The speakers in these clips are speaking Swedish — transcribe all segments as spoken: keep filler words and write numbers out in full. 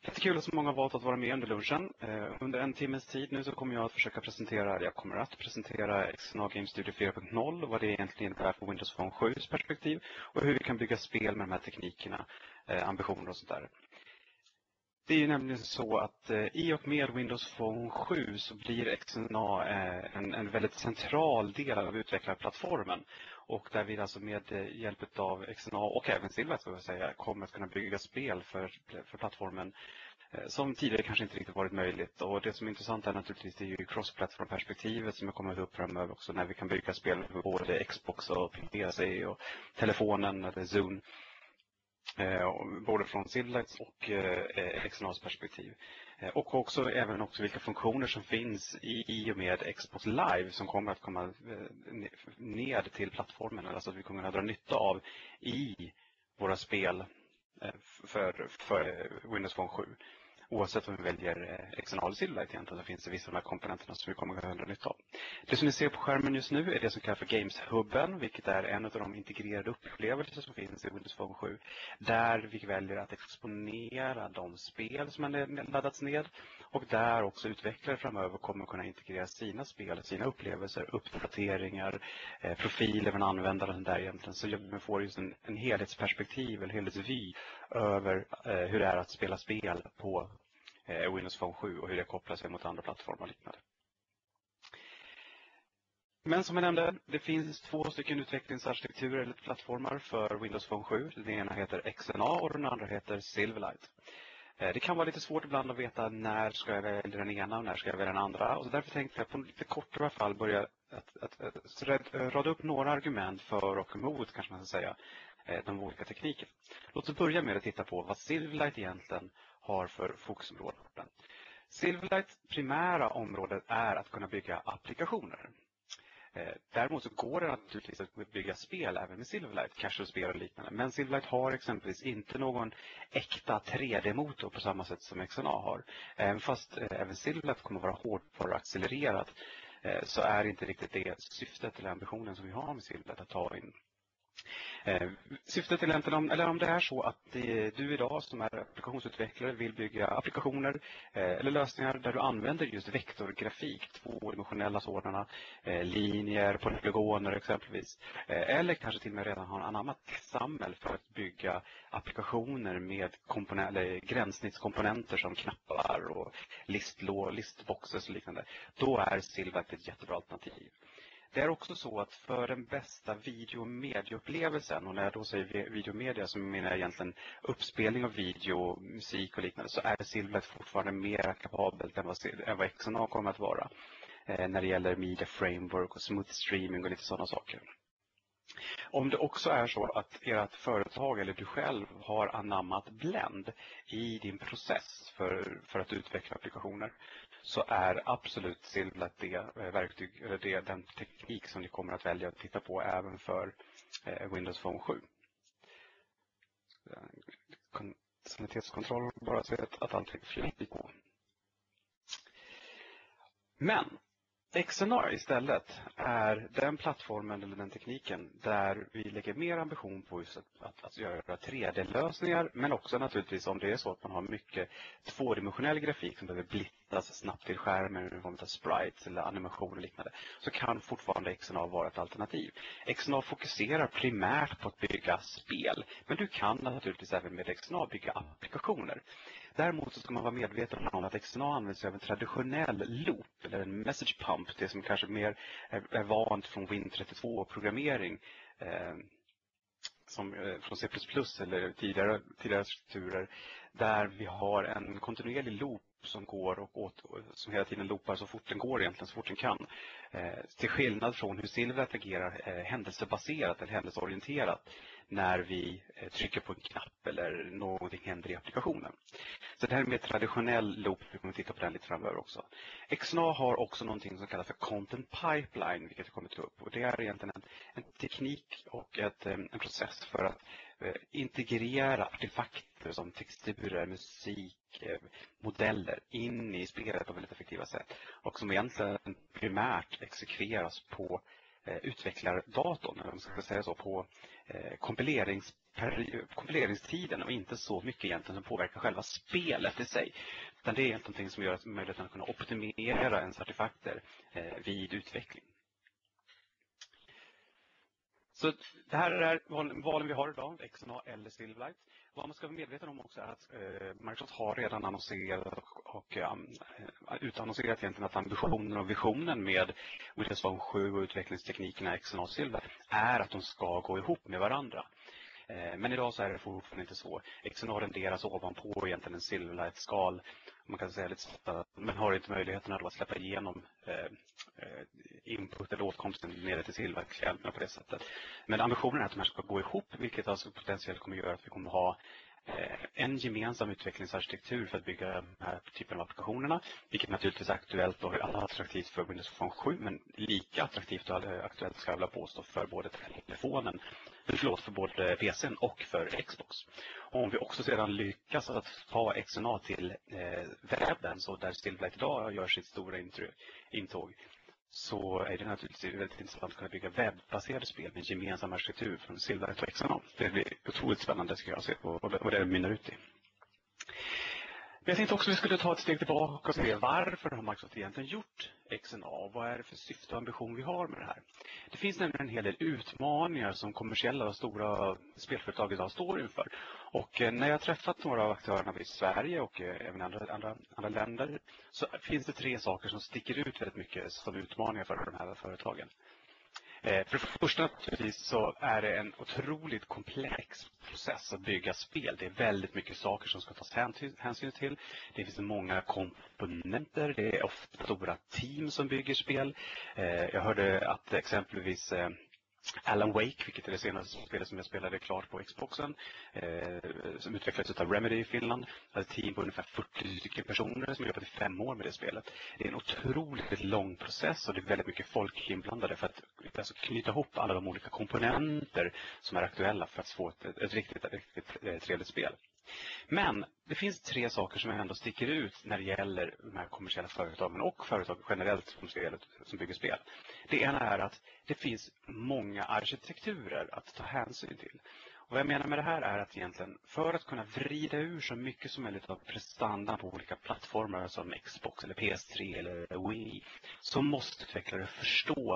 Jättekul att så många har valt att vara med under lunchen. Eh, under en timmes tid nu så kommer jag att försöka presentera, jag kommer att presentera X N A Game Studio fyra punkt noll och vad det egentligen innebär för Windows Phone sju:s perspektiv och hur vi kan bygga spel med de här teknikerna, eh, ambitioner och sånt där. Det är ju nämligen så att eh, i och med Windows Phone sju så blir X N A eh, en, en väldigt central del av utvecklarplattformen. Och där vi alltså med eh, hjälp av X N A och även Silverlight ska jag säga, kommer att kunna bygga spel för, för plattformen eh, som tidigare kanske inte riktigt varit möjligt. Och det som är intressant är naturligtvis det är ju cross-platform-perspektivet som jag kommer att ta upp framöver också när vi kan bygga spel för både Xbox och P C och telefonen eller Zoom. Eh, både från Silverlights och eh, X N A:s perspektiv. Eh, och också även också vilka funktioner som finns i, i och med Xbox Live som kommer att komma eh, ned till plattformen. Alltså att vi kommer att dra nytta av i våra spel eh, för, för Windows Phone sju. Oavsett om vi väljer X N A eller Silverlight egentligen så finns det vissa av de här komponenterna som vi kommer att ha nytta av. Det som ni ser på skärmen just nu är det som kallas för Games-hubben, vilket är en av de integrerade upplevelser som finns i Windows Phone sju. Där vi väljer att exponera de spel som har laddats ned och där också utvecklare framöver kommer att kunna integrera sina spel, sina upplevelser, uppdateringar, eh, profiler från användaren där egentligen. Så man får just en, en helhetsperspektiv eller helhetsvy över eh, hur det är att spela spel på Windows Phone sju och hur det kopplar sig mot andra plattformar och liknande. Men som jag nämnde, det finns två stycken utvecklingsarkitekturer eller plattformar för Windows Phone sju. Den ena heter X N A och den andra heter Silverlight. Det kan vara lite svårt ibland att veta när ska jag välja den ena och när ska jag välja den andra. Och därför tänkte jag på lite kortare fall börja att, att, att, att rada upp några argument för och emot, kanske man ska säga, de olika teknikerna. Låt oss börja med att titta på vad Silverlight egentligen har för fokusområden. Silverlights primära område är att kunna bygga applikationer. Däremot så går det naturligtvis att bygga spel även med Silverlight, casual-spel och liknande. Men Silverlight har exempelvis inte någon äkta tre D-motor på samma sätt som X N A har. Även fast även Silverlight kommer att vara hårdvaruaccelererat så är inte riktigt det syftet eller ambitionen som vi har med Silverlight att ta in. Eh, syftet är egentligen, eller om det är så att det, du idag som är applikationsutvecklare vill bygga applikationer eh, eller lösningar där du använder just vektorgrafik, tvådimensionella sådana, eh, linjer, polygoner exempelvis, eh, eller kanske till och med redan har anammat XAML för att bygga applikationer med komponenter, gränssnittskomponenter som knappar och listlå, listboxes och liknande. Då är Silverlight ett jättebra alternativ. Det är också så att för den bästa videomedieupplevelsen, och när jag då säger videomedia så menar jag egentligen uppspelning av video, musik och liknande, så är Silverlight fortfarande mer kapabelt än vad, än vad X N A kommer att vara eh, när det gäller media framework och smooth streaming och lite sådana saker. Om det också är så att ert företag eller du själv har anammat Blend i din process för, för att utveckla applikationer så är absolut Silverlight det verktyg eller det, den teknik som ni kommer att välja att titta på även för eh, Windows Phone sju. Sanitetskontroll, bara så att, att allting flyter på. Men X N A istället är den plattformen eller den tekniken där vi lägger mer ambition på just att, att, att göra tre D-lösningar, men också naturligtvis om det är så att man har mycket tvådimensionell grafik som behöver blittas snabbt till skärmen i form av sprites eller animation och liknande, så kan fortfarande X N A vara ett alternativ. X N A fokuserar primärt på att bygga spel, men du kan naturligtvis även med X N A bygga applikationer. Däremot så ska man vara medveten om att X N A använder sig av en traditionell loop eller en message pump, det som kanske mer är, är vant från Win trettiotvå-programmering eh, som eh, från C plus plus eller tidigare, tidigare strukturer, där vi har en kontinuerlig loop som går och åt, som hela tiden loopar så fort den går egentligen, så fort den kan. Eh, till skillnad från hur Silverlight agerar eh, händelsebaserat eller händelseorienterat när vi eh, trycker på en knapp eller någonting händer i applikationen. Så det här är mer traditionell loop, vi kommer att titta på den lite framöver också. X N A har också någonting som kallas för Content Pipeline, vilket jag kommer att ta upp. Och det är egentligen en, en teknik och ett, en process för att eh, integrera artefakter som texturer, musik, eh, modeller in i spelet på väldigt effektiva sätt. Och som egentligen primärt exekveras på eh, utvecklardatorn, eller om man ska säga så, på eh, kompileringsplattformen kompileringstiden och inte så mycket egentligen som påverkar själva spelet i sig. Utan det är någonting som gör att möjligheten att kunna optimera ens artefakter eh, vid utveckling. Så det här är valen vi har idag, X N A eller Silverlight. Vad man ska vara medveten om också är att eh, Microsoft har redan annonserat och, och um, utannonserat egentligen att ambitionen och visionen med Windows Phone sju och utvecklingsteknikerna X N A och Silverlight är att de ska gå ihop med varandra. Eh, men idag så är det fortfarande inte så. X N A renderas ovanpå egentligen en Silverlight-skal. Man kan säga lite så, men har inte möjligheten att släppa igenom eh, input eller åtkomsten nere till Silverlight-klienterna på det sättet. Men ambitionen är att de här ska gå ihop, vilket alltså potentiellt kommer att göra att vi kommer att ha en gemensam utvecklingsarkitektur för att bygga den här typen av applikationerna, vilket naturligtvis är aktuellt och attraktivt för Windows Phone sju, men lika attraktivt och aktuellt ska jag vilja påstå för både telefonen, förlåt, för både P C:n och för Xbox. Och om vi också sedan lyckas att ta X N A till eh, webben, så där Silverlight idag gör sitt stora intåg, så är det naturligtvis väldigt intressant att kunna bygga webbaserade spel med gemensam arkitektur från Silverlight och X N A. Det blir otroligt spännande, ska jag se, och det det mynnar ut i. Men jag tänkte också att vi skulle ta ett steg tillbaka och se varför har Microsoft egentligen gjort X N A och vad är det för syfte och ambition vi har med det här. Det finns nämligen en hel del utmaningar som kommersiella och stora spelföretag idag står inför. Och när jag har träffat några av aktörerna i Sverige och även andra, andra, andra länder, så finns det tre saker som sticker ut väldigt mycket som utmaningar för de här företagen. För det första naturligtvis så är det en otroligt komplex process att bygga spel. Det är väldigt mycket saker som ska tas hänsyn till. Det finns många komponenter. Det är ofta stora team som bygger spel. Jag hörde att exempelvis Alan Wake, vilket är det senaste spelet som jag spelade klart på Xboxen, eh, som utvecklades av Remedy i Finland. Det ett team på ungefär fyrtio stycken personer som jobbat i fem år med det spelet. Det är en otroligt lång process och det är väldigt mycket folk inblandade för att alltså, knyta ihop alla de olika komponenter som är aktuella för att få ett, ett, ett riktigt, ett riktigt ett trevligt spel. Men det finns tre saker som ändå sticker ut när det gäller de här kommersiella företagen och företag generellt som, spelet, som bygger spel. Det ena är att det finns många arkitekturer att ta hänsyn till. Och vad jag menar med det här är att egentligen för att kunna vrida ur så mycket som möjligt av prestandan på olika plattformar som Xbox eller P S tre eller Wii, så måste utvecklare förstå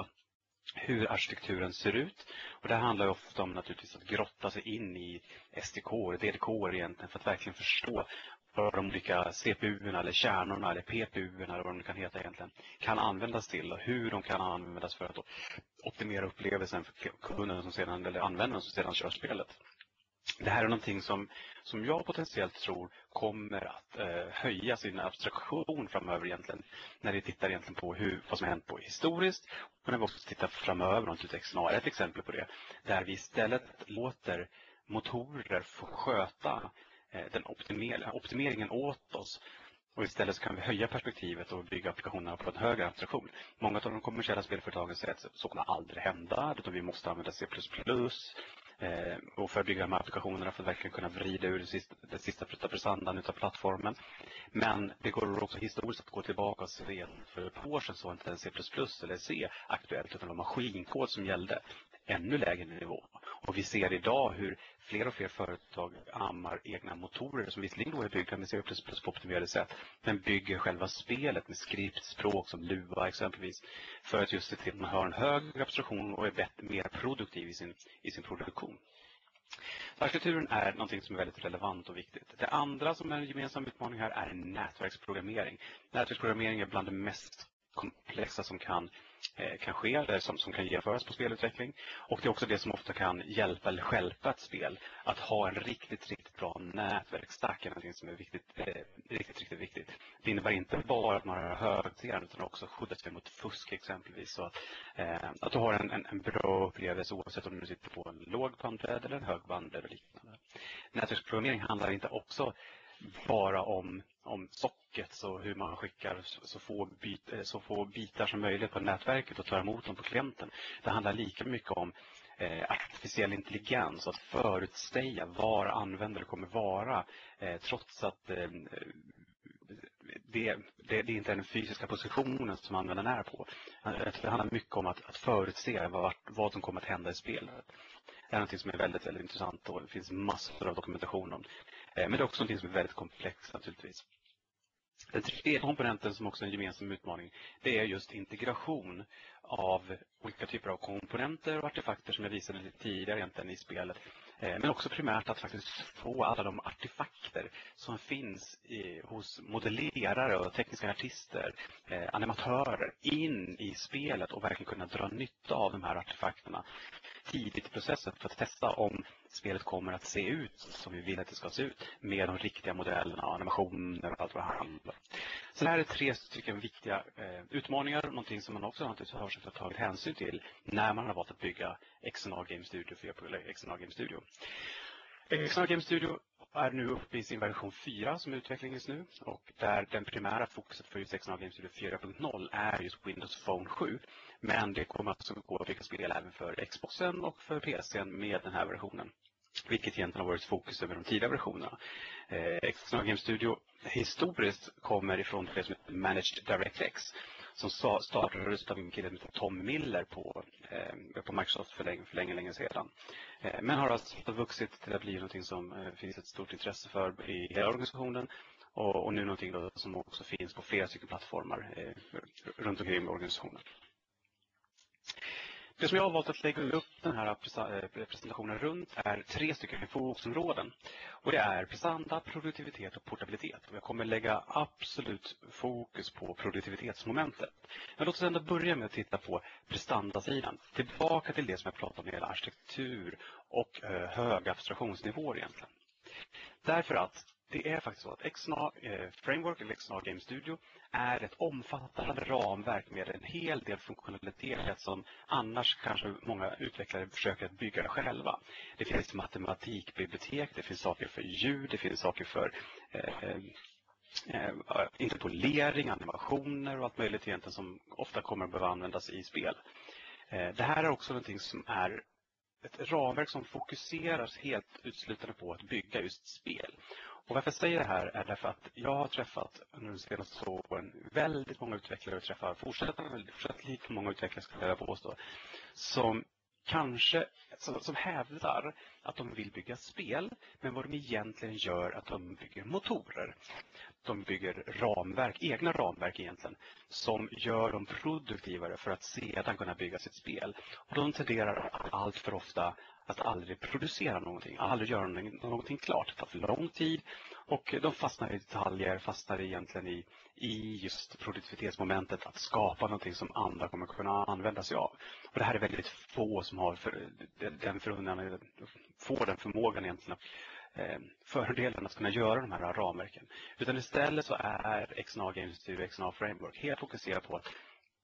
hur arkitekturen ser ut. Och det handlar ju ofta om naturligtvis att grotta sig in i S D K och D D K egentligen för att verkligen förstå vad de olika C P U-erna eller kärnorna eller P P U-erna eller vad de kan heta egentligen kan användas till och hur de kan användas för att optimera upplevelsen för kunden som sedan, eller användaren som sedan kör spelet. Det här är någonting som, som jag potentiellt tror kommer att eh, höja sin abstraktion framöver egentligen. När vi tittar egentligen på hur, vad som har hänt på historiskt och när vi också tittar framöver och X N A är ett exempel på det. Där vi istället låter motorer få sköta eh, den optimer, optimeringen åt oss. Och istället så kan vi höja perspektivet och bygga applikationerna på en högre abstraktion. Många av de kommersiella spelföretagen säger att så kommer aldrig hända, utan vi måste använda C plus plus. Eh, och för att bygga de här applikationerna för att verkligen kunna vrida ur det sista, det sista prestandan utav plattformen. Men det går också historiskt att gå tillbaka och se att för ett år sedan så var inte en C plus plus eller C aktuellt, utan det var maskinkod som gällde ännu lägre nivå. Och vi ser idag hur fler och fler företag ammar egna motorer som visserligen då är byggda med C plus plus på optimerade sätt, men bygger själva spelet med skriptspråk som Lua exempelvis för att just se till att man har en högre abstraktion och är bättre, mer produktiv i sin, i sin produktion. Arkitekturen är någonting som är väldigt relevant och viktigt. Det andra som är en gemensam utmaning här är nätverksprogrammering. Nätverksprogrammering är bland det mest komplexa som kan, eh, kan ske, eller som, som kan genomföras på spelutveckling. Och det är också det som ofta kan hjälpa eller stjälpa ett spel. Att ha en riktigt, riktigt bra nätverksstack är någonting som är viktigt, eh, riktigt, riktigt viktigt. Det innebär inte bara att man har högtiden utan också skydda sig mot fusk exempelvis. Så att, eh, att du har en, en, en bra upplevelse oavsett om du sitter på en låg bandbredd eller en hög bandbredd eller liknande. Nätverksprogrammering handlar inte också bara om, om socket, så hur man skickar så få, bit, så få bitar som möjligt på nätverket och tar emot dem på klienten. Det handlar lika mycket om eh, artificiell intelligens, att förutsäga var användare kommer vara eh, trots att eh, det, det, det är inte är den fysiska positionen som användaren är på. Det handlar mycket om att, att förutse vad, vad som kommer att hända i spelet. är något som är väldigt, väldigt intressant och det finns massor av dokumentation om. Men det är också något som är väldigt komplext naturligtvis. Den tredje komponenten som också är en gemensam utmaning, det är just integration av olika typer av komponenter och artefakter som jag visade lite tidigare egentligen i spelet. Men också primärt att faktiskt få alla de artefakter som finns i, hos modellerare och tekniska artister, eh, animatörer in i spelet och verkligen kunna dra nytta av de här artefakterna tidigt i processen för att testa om spelet kommer att se ut som vi vill att det ska se ut med de riktiga modellerna, animationer och allt vad det handlar. Så det här är tre stycken viktiga eh, utmaningar, någonting som man också har försökt ta hänsyn till när man har valt att bygga X N A Game Studio för X N A Game Studio. X N A Game Studio är nu uppe i sin version fyra som är utveckling just nu och där den primära fokuset för just X N A Game Studio fyra punkt noll är just Windows Phone sju. Men det kommer alltså gå att bygga spel även för Xboxen och för P C:n med den här versionen. Vilket egentligen har varit fokus över de tidiga versionerna. Eh, X N A Game Studio historiskt kommer ifrån det som heter Managed DirectX. Som startades av en kille som heter Tom Miller på, eh, på Microsoft för länge, för länge, länge sedan. Eh, men har alltså vuxit till att bli någonting som eh, finns ett stort intresse för i hela organisationen. Och, och nu någonting då som också finns på flera stycken plattformar eh, runt omkring i organisationen. Det som jag har valt att lägga upp den här presentationen runt är tre stycken fokusområden. Och det är prestanda, produktivitet och portabilitet. Och jag kommer lägga absolut fokus på produktivitetsmomentet. Men låt oss ändå börja med att titta på prestandasidan. Tillbaka till det som jag pratade om när det gäller arkitektur och eh, höga abstraktionsnivåer egentligen. Därför att det är faktiskt så att X N A eh, Framework eller X N A Game Studio är ett omfattande ramverk med en hel del funktionalitet som annars kanske många utvecklare försöker att bygga själva. Det finns matematikbibliotek, det finns saker för ljud, det finns saker för eh, eh, interpolering, animationer och allt möjligt egentligen som ofta kommer att behöva användas i spel. Eh, det här är också någonting som är ett ramverk som fokuseras helt utslutande på att bygga just spel. Och varför jag säger det här är därför att jag har träffat under de senaste åren väldigt många utvecklare och träffar fortsätter väldigt fortsatt lika många utvecklare ska jag påstå som kanske som, som hävdar att de vill bygga spel men vad de egentligen gör att de bygger motorer. De bygger ramverk, egna ramverk egentligen som gör dem produktivare för att sedan kunna bygga sitt spel. Och de tenderar allt för ofta att aldrig producera någonting, aldrig göra någonting klart. Det tar för lång tid och de fastnar i detaljer, fastnar egentligen i, i just produktivitetsmomentet att skapa någonting som andra kommer kunna använda sig av. Och det här är väldigt få som har för, den förundran, får den förmågan egentligen fördelen att kunna göra de här ramverken. Utan istället så är X N A Game Studio, X N A Framework helt fokuserad på att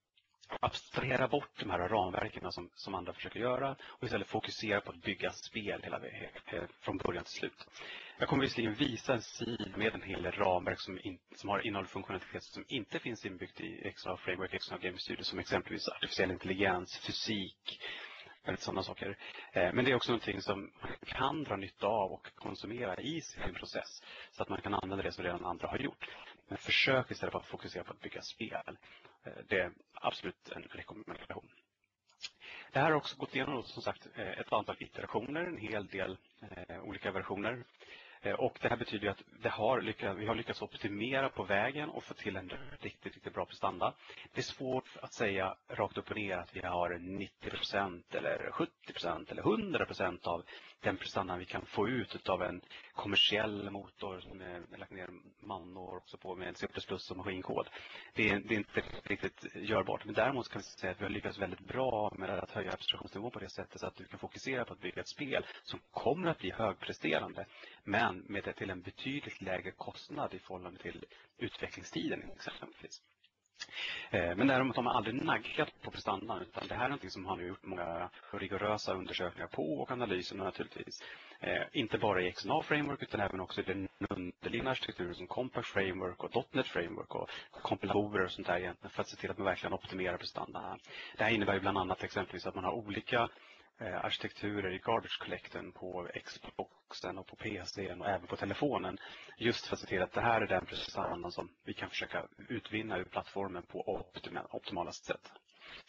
abstrahera bort de här ramverken som, som andra försöker göra och istället fokusera på att bygga spel hela vägen från början till slut. Jag kommer visserligen visa en sida med en hel del ramverk som, in, som har innehåll funktionalitet som inte finns inbyggt i X N A Framework, X N A Game Studio som exempelvis artificiell intelligens, fysik, sådana saker. Men det är också någonting som man kan dra nytta av och konsumera i sin process så att man kan använda det som redan andra har gjort. Men försök istället för att fokusera på att bygga spel. Det är absolut en rekommendation. Det här har också gått igenom som sagt ett antal iterationer, en hel del eh, olika versioner. Och det här betyder att det har lyckats, vi har lyckats optimera på vägen och få till en riktigt, riktigt bra prestanda. Det är svårt att säga rakt upp och ner att vi har nittio procent eller sjuttio procent eller hundra procent av den prestandan vi kan få ut av en kommersiell motor som är lagt ner manår också på med C plus plus och maskinkod. Det är, det är inte riktigt görbart. Men däremot kan vi säga att vi har lyckats väldigt bra med att höja abstraktionsnivån på det sättet så att du kan fokusera på att bygga ett spel som kommer att bli högpresterande. Men med det till en betydligt lägre kostnad i förhållande till utvecklingstiden exempelvis. Men däremot har man aldrig naggat på prestandan utan det här är något som man har gjort många rigorösa undersökningar på och analyser naturligtvis. Inte bara i X N A Framework utan även också i den underliggande arkitekturen som Compact Framework och .NET Framework och kompilatorer och sånt där egentligen för att se till att man verkligen optimerar prestandan. Det här innebär ju bland annat exempelvis att man har olika arkitekturer i garbage collectorn på Xboxen och på P C:n och även på telefonen just för att se till att det här är den prestandan som vi kan försöka utvinna ur plattformen på optimalaste sätt.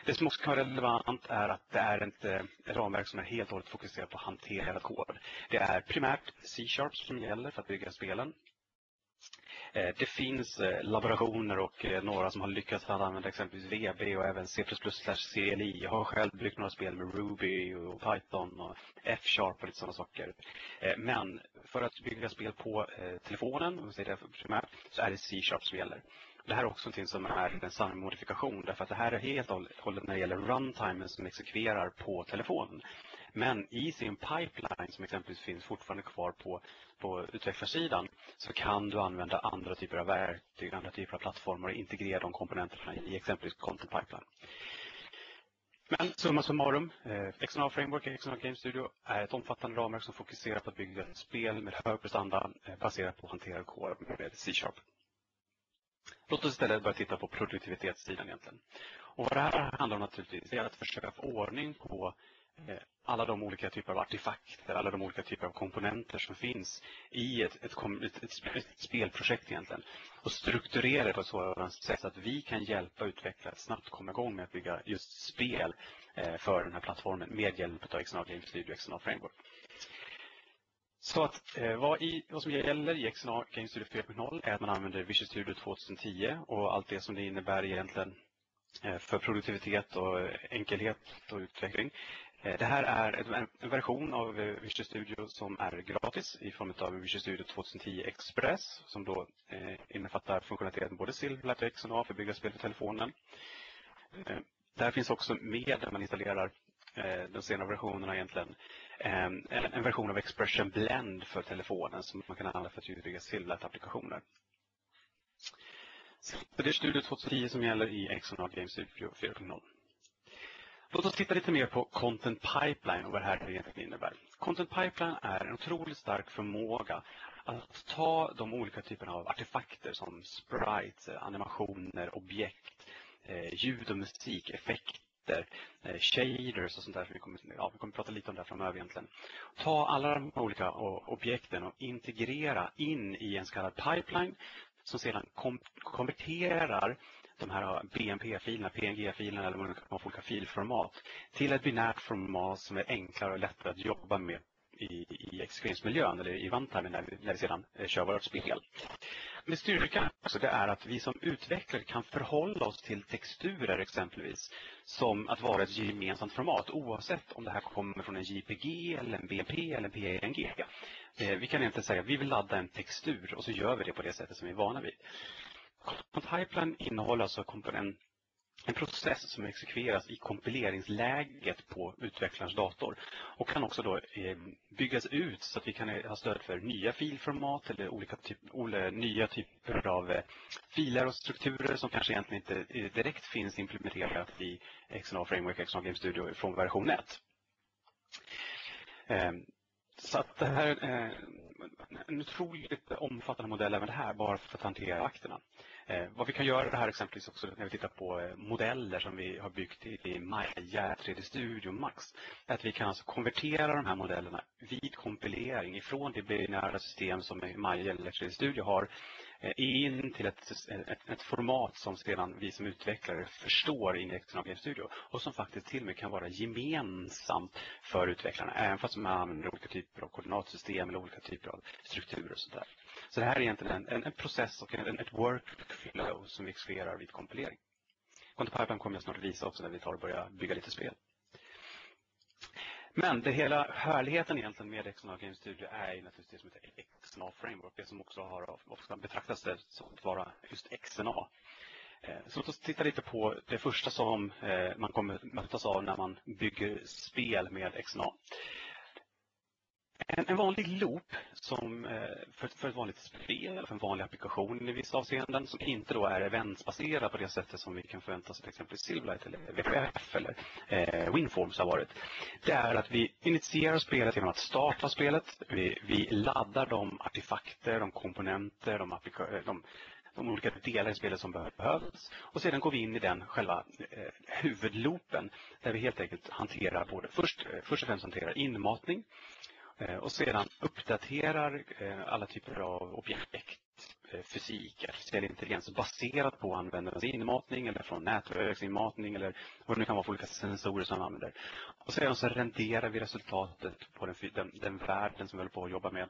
Det som också kan vara relevant är att det är ett, ett ramverk som är helt och hållet fokuserat på hanterad kod. Det är primärt C-sharp som gäller för att bygga spelen. Det finns laborationer och några som har lyckats att använda exempelvis V B och även C plus plus slash C L I. Jag har själv byggt några spel med Ruby och Python och F-sharp och lite sådana saker. Men för att bygga spel på telefonen, om vi säger det primärt, så är det C-sharp som gäller. Det här är också något som är en sann modifikation, därför att det här är helt och hållet när det gäller runtimen som exekverar på telefonen. Men i sin pipeline som exempelvis finns fortfarande kvar på, på utvecklarsidan så kan du använda andra typer av verktyg, andra typer av plattformar och integrera de komponenterna i exempelvis Content Pipeline. Men summa summarum, eh, X N A Framework, X N A Game Studio är ett omfattande ramverk som fokuserar på att bygga ett spel med hög prestanda eh, baserat på hanterad kod med C-sharp. Låt oss istället börja titta på produktivitetssidan egentligen. Och vad det här handlar om naturligtvis är att försöka få ordning på eh, alla de olika typer av artefakter, alla de olika typer av komponenter som finns i ett, ett, ett, ett, ett spelprojekt egentligen. Och strukturera det på ett sådant sätt att vi kan hjälpa utvecklare att snabbt komma igång med att bygga just spel eh, för den här plattformen med hjälp av X N A Game Studio och X N A Framework. Så att eh, vad, i, vad som gäller i X N A Game Studio fyra punkt noll är att man använder Visual Studio tjugohundratio och allt det som det innebär egentligen eh, för produktivitet och enkelhet och utveckling. Eh, det här är en, en version av eh, Visual Studio som är gratis i form av Visual Studio tjugohundratio Express som då eh, innefattar funktionaliteten både Silverlight och X N A för att bygga spel för telefonen. Eh, där finns också med där man installerar de senare versionerna egentligen en, en version av Expression Blend för telefonen som man kan använda för att bygga Silverlight-applikationer. Så det är Studio tjugohundratio som gäller i X N A Game Studio fyra punkt noll. Låt oss titta lite mer på Content Pipeline och vad det här egentligen innebär. Content Pipeline är en otroligt stark förmåga att ta de olika typerna av artefakter som sprites, animationer, objekt, ljud och musik, effekter, shaders och sånt där. Vi kommer, ja, vi kommer prata lite om det framöver egentligen. Ta alla de olika objekten och integrera in i en så kallad pipeline som sedan kom konverterar de här B M P-filerna, P N G-filerna eller olika filformat till ett binärt format som är enklare och lättare att jobba med i, i exekveringsmiljön eller i runtime när vi, när vi sedan kör vårt spel. Men styrkan också det är att vi som utvecklare kan förhålla oss till texturer exempelvis som att vara ett gemensamt format oavsett om det här kommer från en J P G eller en B M P eller en P N G. Eh, vi kan inte säga att vi vill ladda en textur och så gör vi det på det sättet som vi är vana vid. Content Pipeline innehåller alltså komponent en process som exekveras i kompileringsläget på utvecklarens dator och kan också då eh, byggas ut så att vi kan ha stöd för nya filformat eller olika typ, olika, nya typer av eh, filer och strukturer som kanske egentligen inte eh, direkt finns implementerat i X N A Framework, X N A Game Studio från version ett. Eh, så att det här är eh, en otroligt omfattande modell även det här bara för att hantera akterna. Eh, vad vi kan göra det här exempelvis också när vi tittar på eh, modeller som vi har byggt i, i Maya tre D Studio Max är att vi kan alltså konvertera de här modellerna vid kompilering ifrån det binära system som Maya eller tre D Studio har eh, in till ett, ett, ett format som sedan vi som utvecklare förstår in i X N A Game Studio och som faktiskt till och med kan vara gemensamt för utvecklarna även fast man använder olika typer av koordinatsystem eller olika typer av strukturer och sådär. Så det här är egentligen en, en, en process och en, ett workflow som vi exekverar vid kompilering. Content Pipeline kommer jag snart visa också när vi tar och börjar bygga lite spel. Men det hela härligheten egentligen med X N A Game Studio är ju naturligtvis det som heter X N A Framework, det som också har ofta betraktats som att vara just X N A. Så låt oss titta lite på det första som man kommer mötas av när man bygger spel med X N A. En, en vanlig loop som för, för ett vanligt spel, för en vanlig applikation i vissa avseenden som inte då är eventsbaserad på det sättet som vi kan förvänta oss till exempel Silverlight eller V P F eller eh, WinForms har varit. Det är att vi initierar spelet genom att starta spelet. Vi, vi laddar de artefakter, de komponenter, de, applika- de de olika delar i spelet som behövs. Och sedan går vi in i den själva eh, huvudloopen där vi helt enkelt hanterar både först, eh, först och främst hanterar inmatning och sedan uppdaterar alla typer av objekt, fysik, artificiell intelligens baserat på användarens inmatning eller från nätverksinmatning eller vad det nu kan vara för olika sensorer som man använder. Och sedan så renderar vi resultatet på den, den, den världen som vi håller på att jobba med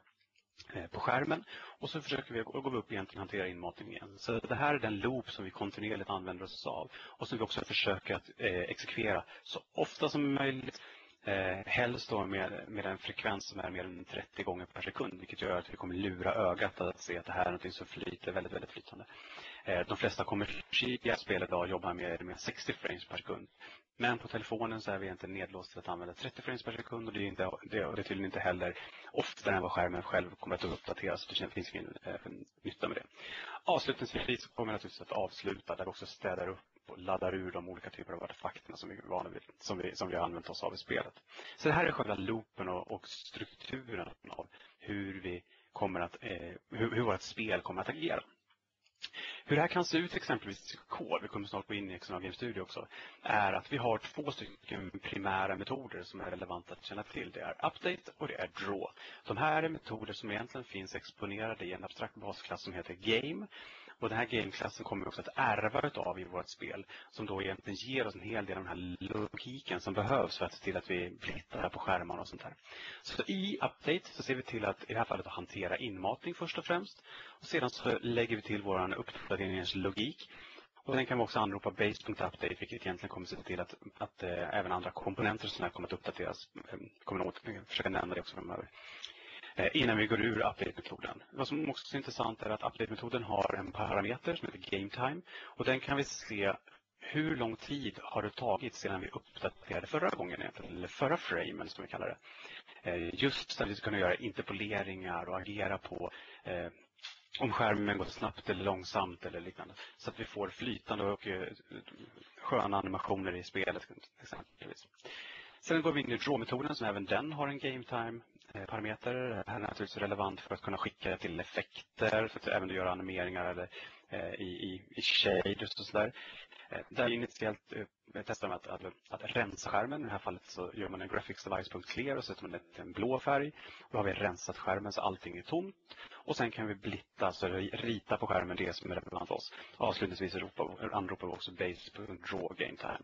på skärmen och så försöker vi gå upp igen och hantera inmatning igen. Så det här är den loop som vi kontinuerligt använder oss av och som vi också försöker att eh, exekvera så ofta som möjligt. Eh, helst då med, med en frekvens som är mer än trettio gånger per sekund, vilket gör att vi kommer lura ögat att se att det här är något som flyter väldigt, väldigt flytande. Eh, de flesta kommersiella spel idag jobbar med, med sextio frames per sekund. Men på telefonen så är vi inte nedlåst till att använda trettio frames per sekund och det är, inte, det, och det är tydligen inte heller oftare än vad skärmen själv kommer att uppdateras. Så det finns ingen eh, nytta med det. Avslutningsvis kommer jag naturligtvis att avsluta där vi också städar upp och laddar ur de olika typer av artefakterna som vi, vana vid, som vi, som vi har använt oss av i spelet. Så det här är själva loopen och, och strukturen av hur vi kommer att, eh, hur, hur vårt spel kommer att agera. Hur det här kan se ut exempelvis i kod, vi kommer snart gå in i X N A Game Studio också, är att vi har två stycken primära metoder som är relevanta att känna till. Det är Update och det är Draw. De här är metoder som egentligen finns exponerade i en abstrakt basklass som heter Game. Och den här game-klassen kommer vi också att ärva av i vårt spel som då egentligen ger oss en hel del av den här logiken som behövs för att se till att vi blittrar på skärmarna och sånt här. Så i Update så ser vi till att i det här fallet att hantera inmatning först och främst. Och sedan så lägger vi till vår uppdateringslogik. Och den kan vi också anropa base.update, vilket egentligen kommer att se till att, att äh, även andra komponenter som här kommer att uppdateras. Äh, kommer att försöka nämna det också framöver. Innan vi går ur update-metoden. Vad som också är intressant är att update-metoden har en parameter som heter game time. Och den kan vi se hur lång tid har det tagit sedan vi uppdaterade förra gången, eller förra framen som vi kallar det. Just så att vi ska kunna göra interpoleringar och agera på eh, om skärmen går snabbt eller långsamt eller liknande. Så att vi får flytande och eh, sköna animationer i spelet exempelvis. Sen går vi in i Draw-metoden som även den har en game time parameter. Det här är naturligtvis relevant för att kunna skicka till effekter, för att även göra animeringar eller eh, i, i, i shaders och sådär. Eh, där initiellt eh, testar man att, att, att rensa skärmen. I det här fallet så gör man en graphics-device.clear och sätter man en blå färg. Då har vi rensat skärmen så allting är tomt. Och sen kan vi blitta, alltså rita på skärmen det som är relevant för oss. Avslutningsvis anropar vi också base.draw game time.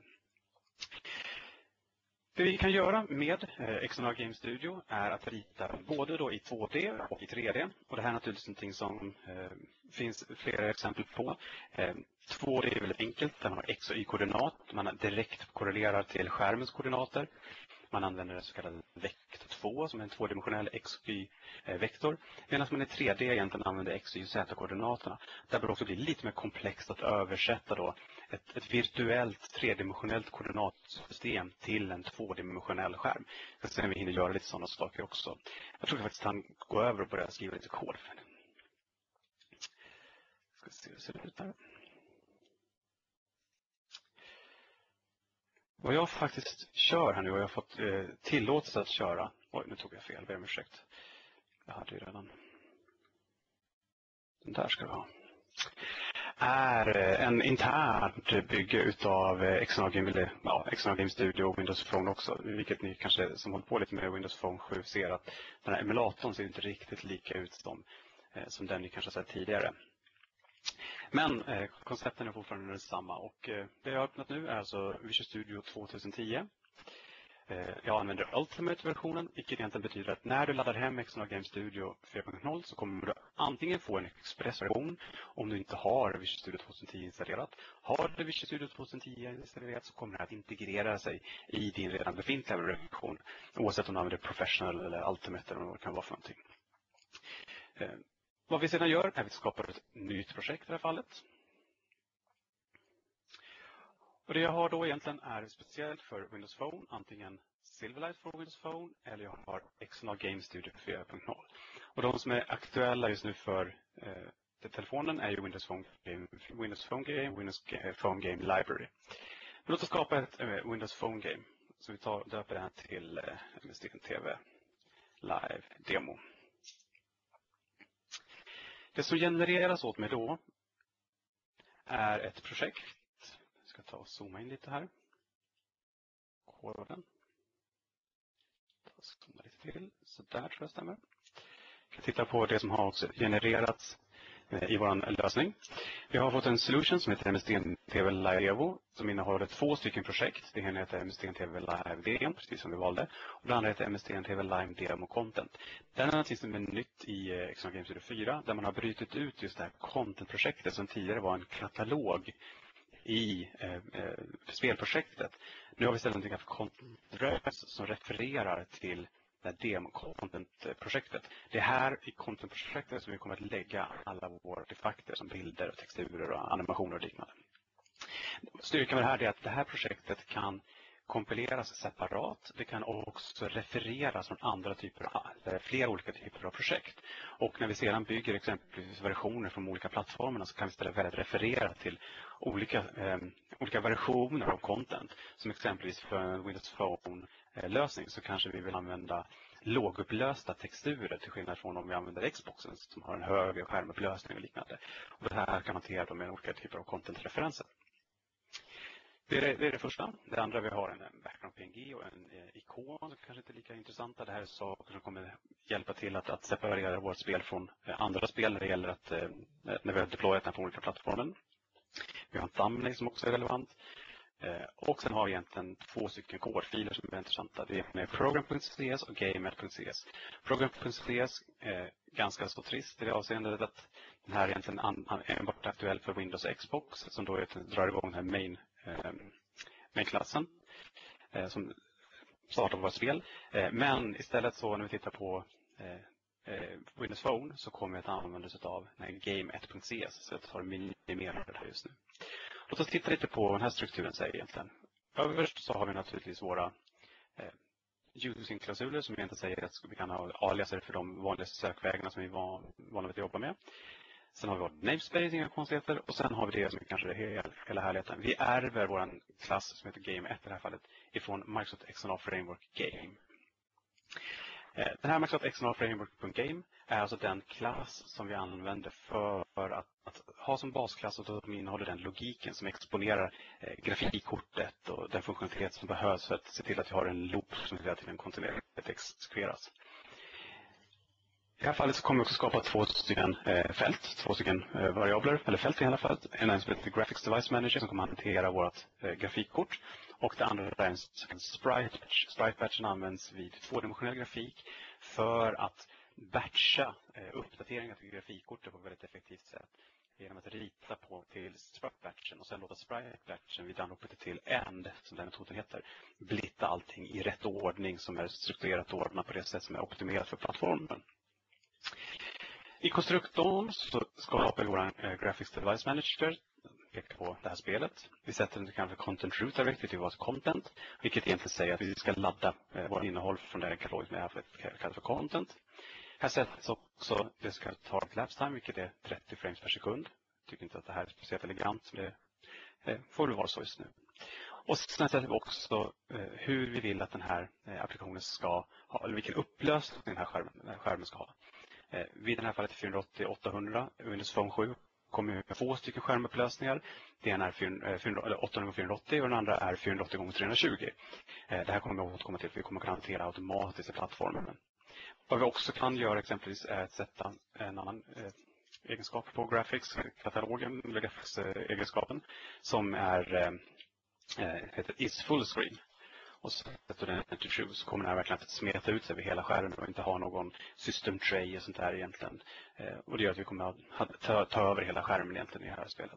Det vi kan göra med X N A Game Studio är att rita både då i två D och i tre D. Och det här är naturligtvis någonting som eh, finns flera exempel på. Eh, två D är väldigt enkelt, där man har X och Y-koordinat. Man direkt korrelerar till skärmens koordinater. Man använder det så kallade vektor två som är en tvådimensionell X och Y-vektor. Medan man i tre D egentligen använder X och Y Z-koordinaterna. Där bör det också bli lite mer komplext att översätta då ett, ett virtuellt tredimensionellt koordinatsystem till en tvådimensionell skärm. Jag ska se om vi hinner göra lite sådana saker också. Jag tror vi faktiskt kan gå över och börja skriva lite kod för det. Ska se hur det ser ut här. Vad jag faktiskt kör här nu och jag har fått eh, tillåtelse att köra. Oj, nu tog jag fel, ber om ursäkt. Jag hade ju redan. Den där ska det vara. Är en internt bygge utav X N A Game, ja, X N A Game Studio och Windows Phone också. Vilket ni kanske som håller på lite med Windows Phone sju ser att den här emulatorn ser inte riktigt lika ut som, eh, som den ni kanske har sett tidigare. Men eh, koncepten är fortfarande detsamma och eh, det jag har öppnat nu är alltså Visual Studio tjugohundratio. Eh, jag använder Ultimate-versionen, vilket egentligen betyder att när du laddar hem X N A Game Studio fyra punkt noll så kommer du antingen få en Express-version om du inte har Visual Studio tjugohundratio installerat. Har du Visual Studio tjugohundratio installerat så kommer det att integrera sig i din redan befintliga version, oavsett om du använder Professional eller Ultimate eller vad det kan vara för någonting. Eh, Vad vi sedan gör är att vi skapar ett nytt projekt i det här fallet. Och det jag har då egentligen är speciellt för Windows Phone, antingen Silverlight för Windows Phone eller jag har X N A Game Studio fyra punkt noll. Och de som är aktuella just nu för eh, telefonen är ju Windows Phone Game, Windows Phone Game, Windows Phone Game Library. Men låt oss skapa ett eh, Windows Phone Game. Så vi tar, döper det här till eh, M S D N T V Live Demo. Det som genereras åt mig då är ett projekt. Jag ska ta och zooma in lite här. Koden. Zooma lite till. Så där tror jag stämmer. Jag kan titta på det som har också genererats i vår lösning. Vi har fått en solution som heter M S D N T V Live Evo som innehåller två stycken projekt. Det ena heter M S D N T V Live Demo, precis som vi valde. Och det andra heter M S D N T V Live Demo Content. Den är någonting som är nytt i Exonaut Game Studio fyra där man har brytit ut just det här content-projektet som tidigare var en katalog i eh, eh, spelprojektet. Nu har vi istället någonting för content som refererar till det demo-content-projektet. Det är här i content-projektet som vi kommer att lägga alla våra artefakter som bilder, och texturer och animationer och liknande. Styrkan med det här är att det här projektet kan kompileras separat. Det kan också refereras från andra typer av, flera olika typer av projekt. Och när vi sedan bygger exempelvis versioner från olika plattformarna så kan vi istället välja att referera till olika, eh, olika versioner av content. Som exempelvis för en Windows Phone-lösning så kanske vi vill använda lågupplösta texturer till skillnad från om vi använder Xboxen som har en högre skärmupplösning och liknande. Och det här kan hanteras med olika typer av content-referenser. Det är, det är det första. Det andra, vi har en background P N G och en eh, ikon som kanske inte är lika intressanta. Det här är saker som kommer hjälpa till att, att separera vårt spel från eh, andra spel när det gäller att eh, när vi har deployat den på olika plattformen. Vi har en thumbnail som också är relevant. Eh, och sen har vi egentligen två stycken kodfiler som är intressanta. Det är program.cs och game.cs. Program.cs är ganska så trist i det avseendet att den här är egentligen an, an, enbart aktuell för Windows och Xbox som då är, drar igång den här main main-klassen eh, som startar våra spel. Eh, men istället så när vi tittar på eh, Windows Phone så kommer vi att använda oss av game1.cs så jag tar minimerar det här just nu. Låt oss titta lite på vad den här strukturen säger egentligen. Överst så har vi naturligtvis våra eh, using-klausuler som egentligen säger att vi kan ha aliaser för de vanligaste sökvägarna som vi van, vanligtvis jobbar med. Sen har vi vårt namespace, inga konstigheter. Och sen har vi det som är kanske det hela, hela härligheten. Vi ärver vår klass som heter Game ett i det här fallet ifrån Microsoft X M L Framework Game. Den här Microsoft X M L Framework.game är alltså den klass som vi använder för att, att ha som basklass och som innehåller den logiken som exponerar eh, grafikkortet och den funktionalitet som behövs för att se till att vi har en loop som hela tiden kontinuerligt exekveras. I det här fallet så kommer vi också skapa två stycken eh, fält, två stycken eh, variabler, eller fält i alla fall. En som heter Graphics Device Manager som kommer att hantera vårt eh, grafikkort. Och det andra är en Sprite Batch. Sprite Batchen används vid tvådimensionell grafik för att batcha eh, uppdateringar till grafikkortet på ett väldigt effektivt sätt. Genom att rita på till Sprite Batchen och sen låta Sprite Batchen vid downloadet till End, som den metoden heter, blitta allting i rätt ordning som är strukturerat och ordnat på det sätt som är optimerat för plattformen. I konstruktorn så skapar vi vår eh, Graphics Device Manager, pekar på det här spelet. Vi sätter den kanske Content Root Directly till vårt content, vilket egentligen säger att vi ska ladda eh, vårt innehåll från den katalog som är kallat för content. Här sätts också det ska ta ett lapse time, vilket är trettio frames per sekund. Jag tycker inte att det här är speciellt elegant, men det eh, får det vara så just nu. Och sen sätter vi också eh, hur vi vill att den här eh, applikationen ska ha, eller vilken upplösning den här skärmen, den här skärmen ska ha. Eh, vid den här fallet fyrahundraåttio åttahundra, Windows Phone sju kommer vi med två stycken skärmupplösningar. Det ena är åttahundra gånger fyrahundraåttio och den andra är fyrahundraåttio gånger trehundratjugo. Eh, det här kommer vi att återkomma till, för vi kommer att kunna hantera automatiskt i plattformen. Vad vi också kan göra exempelvis är att sätta en annan eh, egenskap på graphics-katalogen, eller graphics-egenskapen, som är, eh, heter is full screen. Och så sätter den till true så kommer den här verkligen att smeta ut sig över hela skärmen och inte ha någon system tray och sånt där egentligen. Eh, och det gör att vi kommer att ta, ta över hela skärmen egentligen i det här spelet.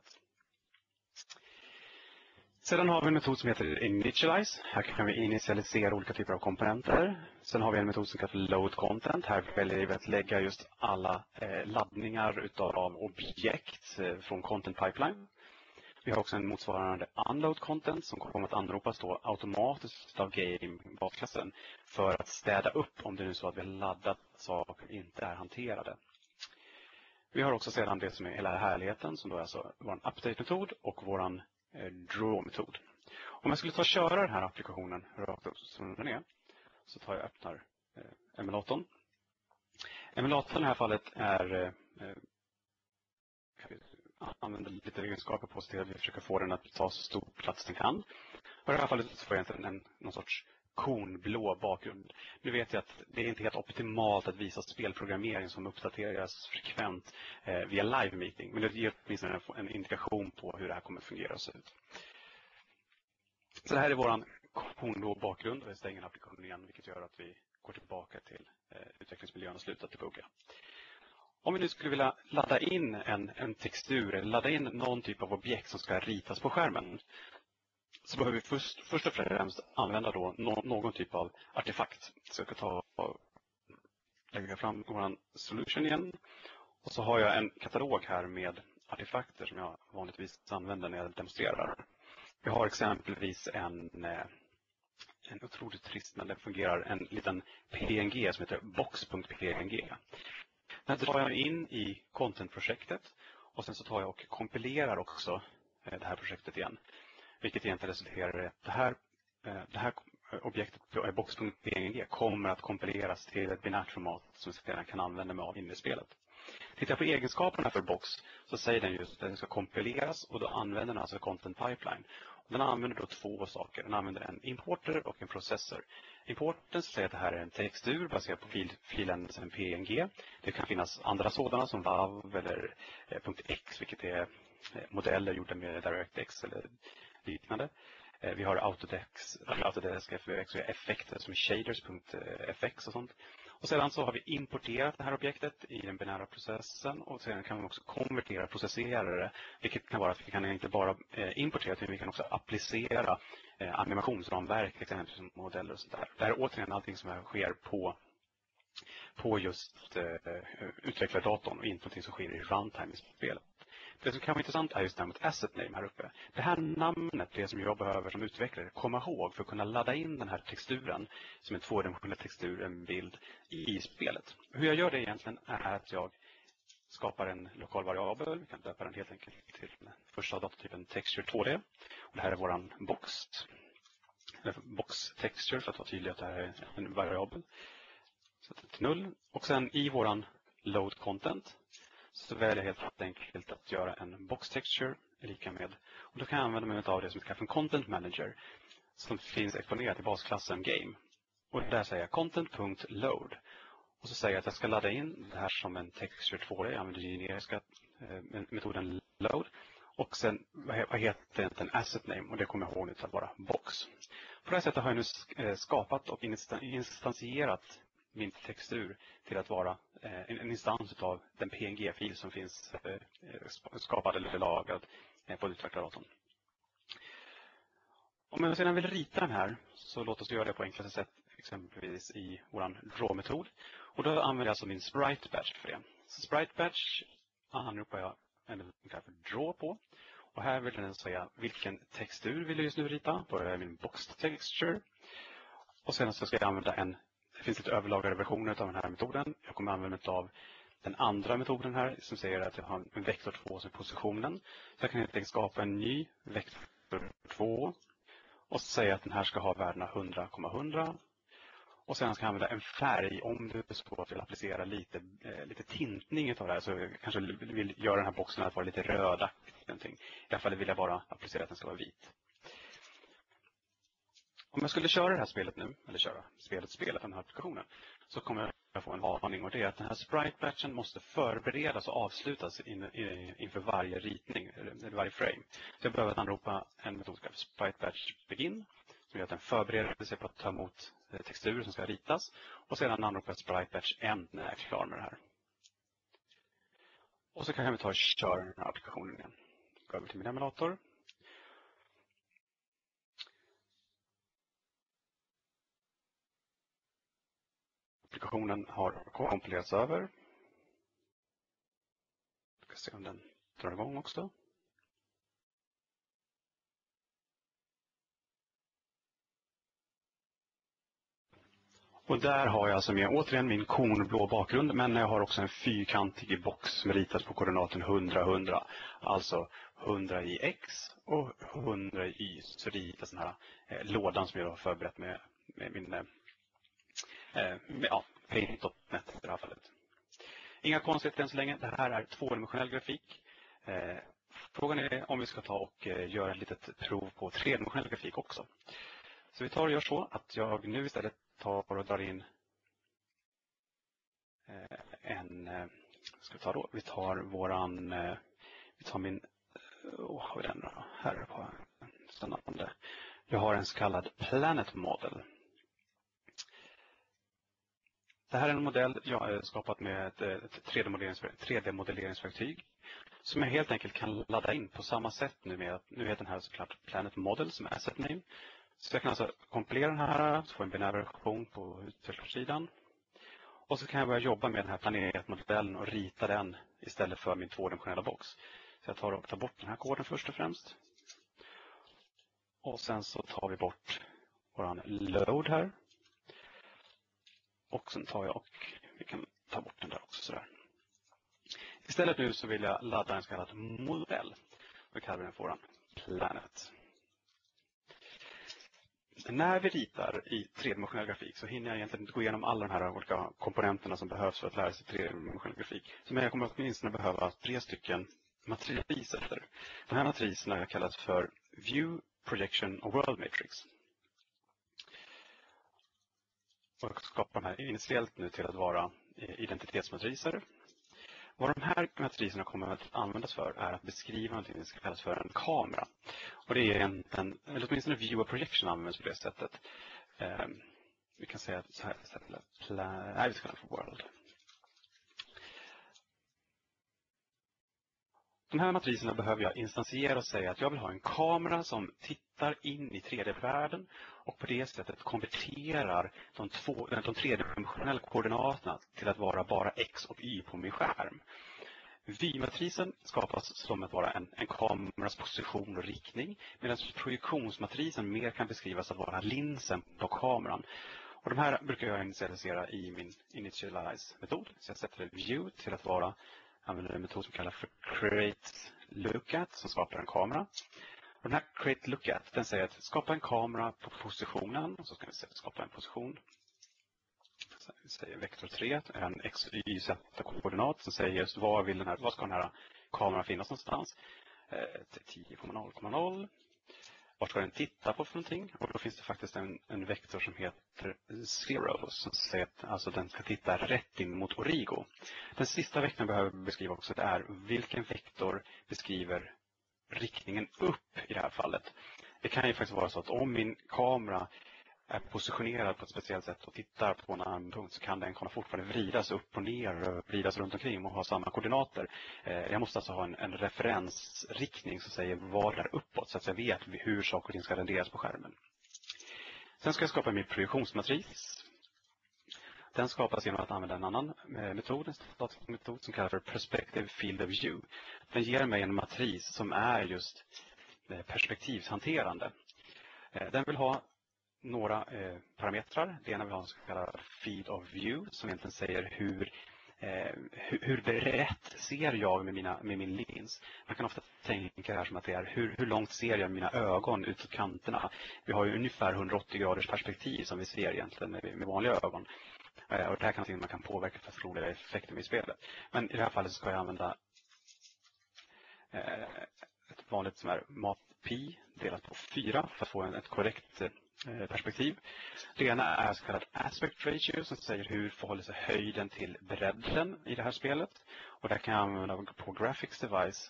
Sedan har vi en metod som heter Initialize. Här kan vi initialisera olika typer av komponenter. Sen har vi en metod som heter Load Content. Här väljer vi att lägga just alla eh, laddningar utav objekt eh, från Content Pipeline. Vi har också en motsvarande Unload Content som kommer att anropas då automatiskt av Game-basklassen för att städa upp om det är så att vi har laddat saker inte är hanterade. Vi har också sedan det som är hela härligheten som då är alltså vår Update-metod och vår Draw-metod. Om jag skulle ta och köra den här applikationen rakt upp som den är så tar jag och öppnar eh, emulatorn. Emulatorn i det här fallet är eh, kan vi använda lite egenskaper på oss till att vi försöker få den att ta så stor plats den kan. Och i det här fallet så får jag egentligen en, någon sorts kornblå bakgrund. Nu vet jag att det är inte helt optimalt att visa spelprogrammering som uppdateras frekvent eh, via live meeting. Men det ger åtminstone en, en indikation på hur det här kommer att fungera och se ut. Så det här är vår kornblå bakgrund och jag stänger applikationen igen, vilket gör att vi går tillbaka till eh, utvecklingsmiljön och slutar debugga. Om vi nu skulle vilja ladda in en, en textur eller ladda in någon typ av objekt som ska ritas på skärmen, så behöver vi först, först och främst använda då no, någon typ av artefakt. Så jag ska ta och lägga fram vår solution igen. Och så har jag en katalog här med artefakter som jag vanligtvis använder när jag demonstrerar. Vi har exempelvis en, en otroligt trist, men den fungerar, en liten P N G som heter box.png. Den drar jag in i content-projektet och sen så tar jag och kompilerar också det här projektet igen. Vilket egentligen resulterar i att det här, det här objektet box.png kommer att kompileras till ett binärt format som vi sedan kan använda med av in i spelet. Tittar jag på egenskaperna för box så säger den just att den ska kompileras och då använder den alltså content pipeline. Den använder då två saker. Den använder en importer och en processor. Importen säger att det här är en textur baserad på fil, filen en P N G. Det kan finnas andra sådana som wav eller .x, vilket är modeller gjorda med DirectX eller liknande. Vi har Autodesk, Autodesk F V X och effekter som shaders.fx och sånt. Och sedan så har vi importerat det här objektet i den binära processen och sedan kan vi också konvertera processerare, vilket kan vara att vi kan inte bara importera utan vi kan också applicera animationsramverk, exempelvis som modeller och sånt där. Det här är återigen allting som sker på, på just utvecklardatorn och inte någonting som sker i runtime i spelet. Det som kan vara intressant är just det här med asset name här uppe. Det här namnet, det som jag behöver som utvecklare komma ihåg för att kunna ladda in den här texturen som en tvådimensionell textur, en bild i spelet. Hur jag gör det egentligen är att jag skapar en lokal variabel. Vi kan döpa den helt enkelt till första datatypen texture två D. Och det här är våran box. Box texture för att vara tydlig att det här är en variabel. Så till null. Och sen i våran load content så väljer jag helt enkelt att göra en box texture lika med. Och då kan jag använda mig av det som kallas en content manager som finns exponerat i basklassen game. Och där säger jag content.load. Och så säger jag att jag ska ladda in det här som en texture två D. Jag använder generiska eh, metoden load. Och sen vad heter den asset name och det kommer jag ihåg nu att vara box. På det här sättet har jag nu skapat och instansierat min textur till att vara en instans av den P N G-fil som finns skapad eller lagrad på utvecklardatorn. Om jag sedan vill rita den här så låt oss göra det på enklaste sätt, exempelvis i vår draw-metod. Och då använder jag alltså min sprite batch för det. Så sprite batch anropar jag en för draw på. Och här vill den säga vilken textur vill jag just nu rita. Då är det min box texture. Och sen så ska jag använda en, det finns lite överlagrade versioner av den här metoden. Jag kommer använda mig av den andra metoden här som säger att jag har en vektor två som positionen. Så jag kan helt enkelt skapa en ny vektor två. Och säga att den här ska ha värdena hundra komma hundra. Och sen ska jag använda en färg om det är så att jag vill applicera lite, eh, lite tintning av det här. Så jag kanske vill göra den här boxen att vara lite rödaktig. Någonting. I alla fall vill jag bara applicera att den ska vara vit. Om jag skulle köra det här spelet nu, eller köra spelet spelet den här applikationen, så kommer jag få en varning. Och det är att den här sprite-batchen måste förberedas och avslutas in, in, inför varje ritning, eller varje frame. Så jag behöver anropa en metod som kallas sprite-batch begin. Som gör att den förbereder sig på att ta emot texturer som ska ritas. Och sedan anropar sprite-batch end när jag är klar med det här. Och så kan vi ta och köra den här applikationen igen. Gå över till min emulator. Applikationen har kompilerats över. Vi ska se om den drar igång också. Och där har jag alltså med återigen min kornblå bakgrund, men jag har också en fyrkantig box som ritas på koordinaten hundra hundra. Alltså hundra i x och hundra i y. Så ritas den här eh, lådan som jag har förberett med, med min eh, med, ja, paint punkt net i det här fallet. Inga konstigheter än så länge. Det här är tvådimensionell grafik. Eh, frågan är om vi ska ta och eh, göra ett litet prov på tredimensionell grafik också. Så vi tar och gör så att jag nu istället tar och drar in en, ska vi ta då, vi tar våran, vi tar min, åh, har vi den då? Här är på spännande. Jag har en så kallad Planet Model. Det här är en modell jag har skapat med ett tre D-modelleringsverktyg som jag helt enkelt kan ladda in på samma sätt nu med att nu heter den här såklart Planet Model som är asset name. Så jag kan alltså kompilera den här, få en binär version på utvecklarsidan. Och så kan jag börja jobba med den här planetmodellen och rita den istället för min tvådimensionella box. Så jag tar och tar bort den här koden först och främst. Och sen så tar vi bort våran load här. Och sen tar jag och vi kan ta bort den där också sådär. Istället nu så vill jag ladda en så kallad modell. Vi kallar den för våran planet. När vi ritar i tredimensionell grafik så hinner jag egentligen inte gå igenom alla de här olika komponenterna som behövs för att lära sig tredimensionell grafik. Så jag kommer åtminstone behöva tre stycken matriser. De här matriserna kallas för View, Projection och World Matrix. Och jag skapar de här initiellt nu till att vara identitetsmatriser. Vad de här matriserna kommer att användas för är att beskriva något som kallas för en kamera. Och det är en, en eller åtminstone view och projection används på det sättet. Eh, vi kan säga så här istället. Nej, vi ska kalla det för world. De här matriserna behöver jag instansiera och säga att jag vill ha en kamera som tittar in i tre D-världen och på det sättet konverterar de, två, de tredimensionella koordinaterna till att vara bara x och y på min skärm. Vy-matrisen skapas som att vara en, en kameras position och riktning, medan projektionsmatrisen mer kan beskrivas att vara linsen på kameran. Och de här brukar jag initialisera i min initialize-metod. Så jag sätter view till att vara, använder en metod som kallas för create lookat som skapar en kamera. Och den här create lookat, den säger att skapa en kamera på positionen. Och så ska vi säga skapa en position. Så vi säger vektor tre, en x, y, z-koordinat som säger just var, vill den här, var ska den här kameran finnas någonstans. Eh, tio komma noll komma noll. Vart ska den titta på för någonting? Och då finns det faktiskt en, en vektor som heter zero som säger att alltså den ska titta rätt in mot origo. Den sista vektorn behöver beskriva också det är vilken vektor beskriver riktningen upp i det här fallet. Det kan ju faktiskt vara så att om min kamera är positionerad på ett speciellt sätt och tittar på en annan punkt så kan den kunna fortfarande vridas upp och ner och vridas runt omkring och ha samma koordinater. Jag måste alltså ha en, en referensriktning som säger vad är uppåt så att jag vet hur saker och ting ska renderas på skärmen. Sen ska jag skapa min projektionsmatris. Den skapas genom att använda en annan metod, en statisk metod som kallas för Perspective Field of View. Den ger mig en matris som är just perspektivshanterande. Den vill ha några eh, parametrar. Det ena vi har en så kallad field of view som egentligen säger hur, eh, hur, hur brett ser jag med, mina, med min lins. Man kan ofta tänka det här som att det är hur, hur långt ser jag mina ögon utåt kanterna. Vi har ju ungefär hundraåttio graders perspektiv som vi ser egentligen med, med vanliga ögon. Eh, och det här kan man kan påverka för att roliga effekter med spelet. Men i det här fallet så ska jag använda eh, ett vanligt som är map-pi delat på fyra för att få en, ett korrekt perspektiv. Det ena är så kallad aspect ratio som säger hur förhåller sig höjden till bredden i det här spelet. Och där kan jag använda på graphics device.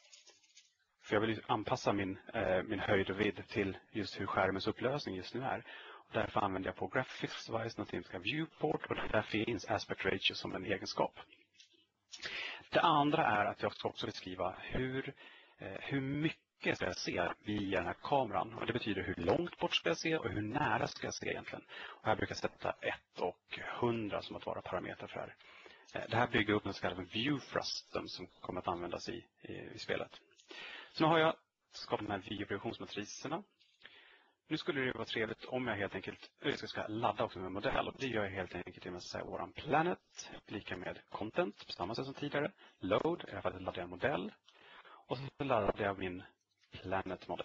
För jag vill anpassa min, eh, min höjd och vidd till just hur skärmens upplösning just nu är. Och därför använder jag på graphics device något som ska viewport och där finns aspect ratio som en egenskap. Det andra är att jag ska också beskriva hur, eh, hur mycket ska jag se via den här kameran. Och det betyder hur långt bort ska jag se och hur nära ska jag se egentligen. Och här brukar jag sätta ett och hundra som att vara parametrar för det här. Det här bygger upp en så kallad view frustum som kommer att användas i, i, i spelet. Så nu har jag skapat de här view-projektionsmatriserna. Nu skulle det vara trevligt om jag helt enkelt jag ska ladda också med en modell. Och det gör jag helt enkelt genom att säga våran planet lika med content på samma sätt som tidigare. Load, i det här fallet laddar jag en modell. Och så laddar jag min Planet Model.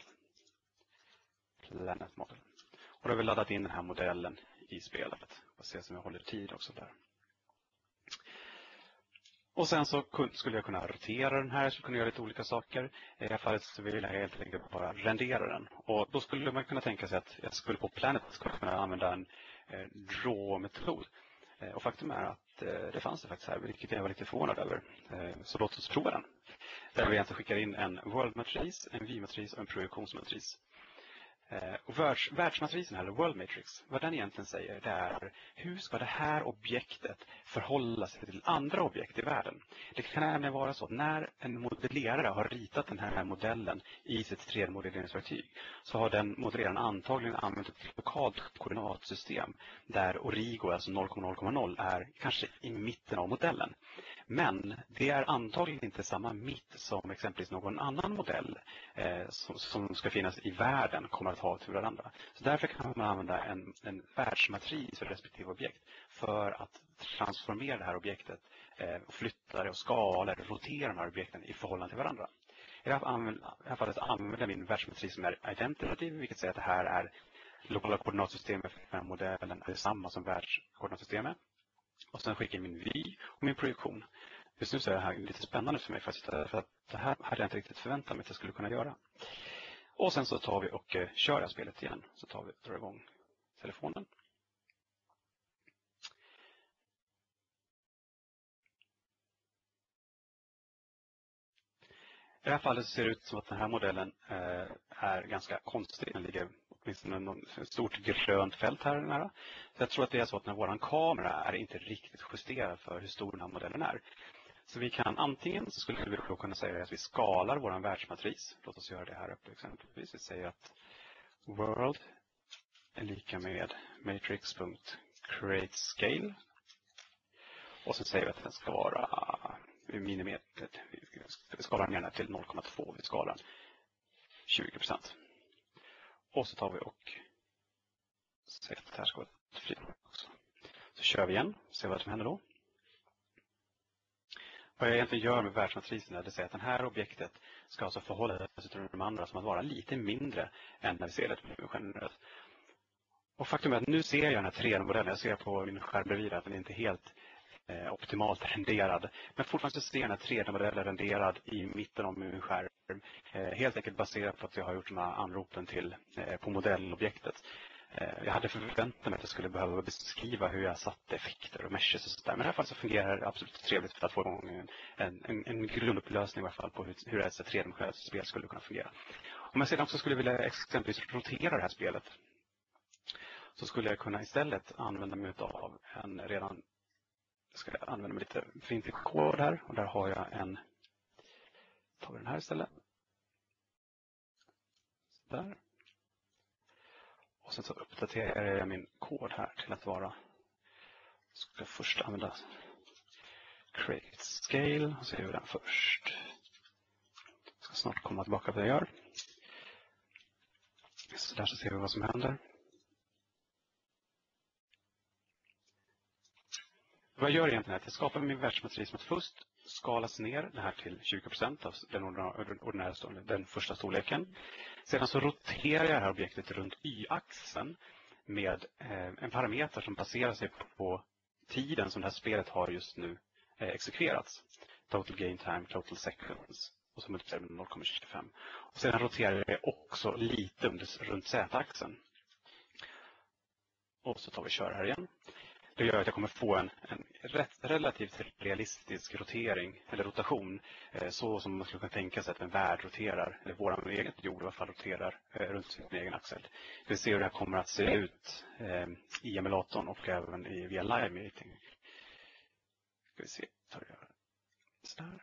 Planet Model. Och då har vi laddat in den här modellen i spelet. Och se som jag håller tid också där. Och sen så skulle jag kunna rotera den här, jag skulle kunna göra lite olika saker. I det här fallet så vill jag helt enkelt bara rendera den. Och då skulle man kunna tänka sig att jag skulle på Planet skulle kunna använda en eh, draw-metod. Eh, och faktum är att eh, det fanns det faktiskt här, vilket jag var lite förvånad över. Eh, så låt oss prova den. Där vi egentligen skickar in en world-matris, en vy-matris och en projektionsmatris. Och världs, världsmatrisen, eller World Matrix, vad den egentligen säger, det är hur ska det här objektet förhålla sig till andra objekt i världen. Det kan nämligen vara så att när en modellerare har ritat den här modellen i sitt tre D-modelleringsverktyg så har den modelleraren antagligen använt ett lokalt koordinatsystem där origo, alltså noll komma noll komma noll, är kanske i mitten av modellen. Men det är antagligen inte samma mitt som exempelvis någon annan modell eh, som, som ska finnas i världen kommer att ha till varandra. Så därför kan man använda en, en världsmatris för respektive objekt för att transformera det här objektet, eh, flytta det och skala det, rotera de här objekten i förhållande till varandra. I det här fallet använder jag min världsmatris som är identity, vilket säger att det här är lokala koordinatsystemet för modellen är detsamma som världskoordinatsystemet. Och sen skickar jag min vy och min projektion. Just nu så är det här lite spännande för mig för att det här hade jag inte riktigt förväntat mig att jag skulle kunna göra. Och sen så tar vi och kör det här spelet igen. Så tar vi och drar igång telefonen. I det här fallet så ser det ut som att den här modellen är ganska konstig. Den ligger åtminstone ett stort grönt fält här nära. Så jag tror att det är så att när vår kamera är inte riktigt justerad för hur stor den här modellen är. Så vi kan antingen så skulle vi då kunna säga att vi skalar vår världsmatris. Låt oss göra det här uppe exempelvis. Vi säger att world är lika med matrix.createScale. Och så säger vi att den ska vara minimeter. Vi skalar ner den till noll komma två. Vi skalar tjugo procent. Och så tar vi och säger att det här ska vara ett fri också. Så kör vi igen. Ser vad som händer då. Vad jag egentligen gör med världsmatrisen är att säga att det här objektet ska alltså förhålla sig till de andra som att vara lite mindre än när vi ser det generellt. Och faktum är att nu ser jag den här tre D-modellen. Jag ser på min skärm bredvid att den inte är helt eh, optimalt renderad. Men fortfarande ser jag den här tre D-modellen renderad i mitten av min skärm. Eh, helt enkelt baserat på att jag har gjort de här anropen till, eh, på modellobjektet. Jag hade förväntat mig att jag skulle behöva beskriva hur jag satte effekter och meshes och sådär. Men i alla fall så fungerar det absolut trevligt för att få igång en, en, en grundupplösning i alla fall på hur, hur ett tre D-spel skulle kunna fungera. Om jag sedan också skulle vilja exempelvis rotera det här spelet så skulle jag kunna istället använda mig av en redan, jag ska använda mig lite fint kod här och där har jag en, tar vi den här istället. Så där. Och sen så uppdaterar jag min kod här till att vara, ska jag först använda create scale och så gör vi den först. Jag ska snart komma tillbaka till det jag gör. Så där så ser vi vad som händer. Vad jag gör egentligen är att jag skapar min världsmatris som att först skalas ner det här till tjugo procent av den ordinära storleken, den första storleken. Sedan så roterar jag det här objektet runt y-axeln med en parameter som baserar sig på tiden som det här spelet har just nu exekverats. Total gain time, total seconds. Och så multiplicerar med noll komma tjugofem. Och sedan roterar jag också lite runt z-axeln. Och så tar vi och kör här igen. Det gör att jag kommer få en, en rätt, relativt realistisk rotering eller rotation eh, så som man skulle kunna tänka sig att en värld roterar, eller vår egen jord i alla fall roterar eh, runt sin egen axel. Vi ser hur det här kommer att se ut eh, i emulatorn och även i, via live meeting. Ska vi se, tar jag så där.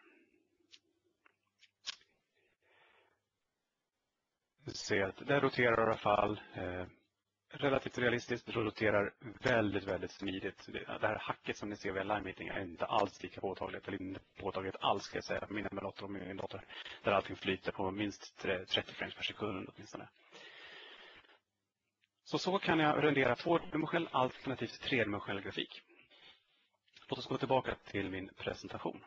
Vi ser att det roterar i alla fall eh, relativt realistiskt, det roterar väldigt, väldigt smidigt. Det här hacket som ni ser vid live meeting är inte alls lika påtagligt, eller inte påtagligt alls ska jag säga, på min emulator och min dator. Där allting flyter på minst trettio frames per sekund åtminstone. Så så kan jag rendera tvådimensionell alternativt tredimensionell grafik. Låt oss gå tillbaka till min presentation.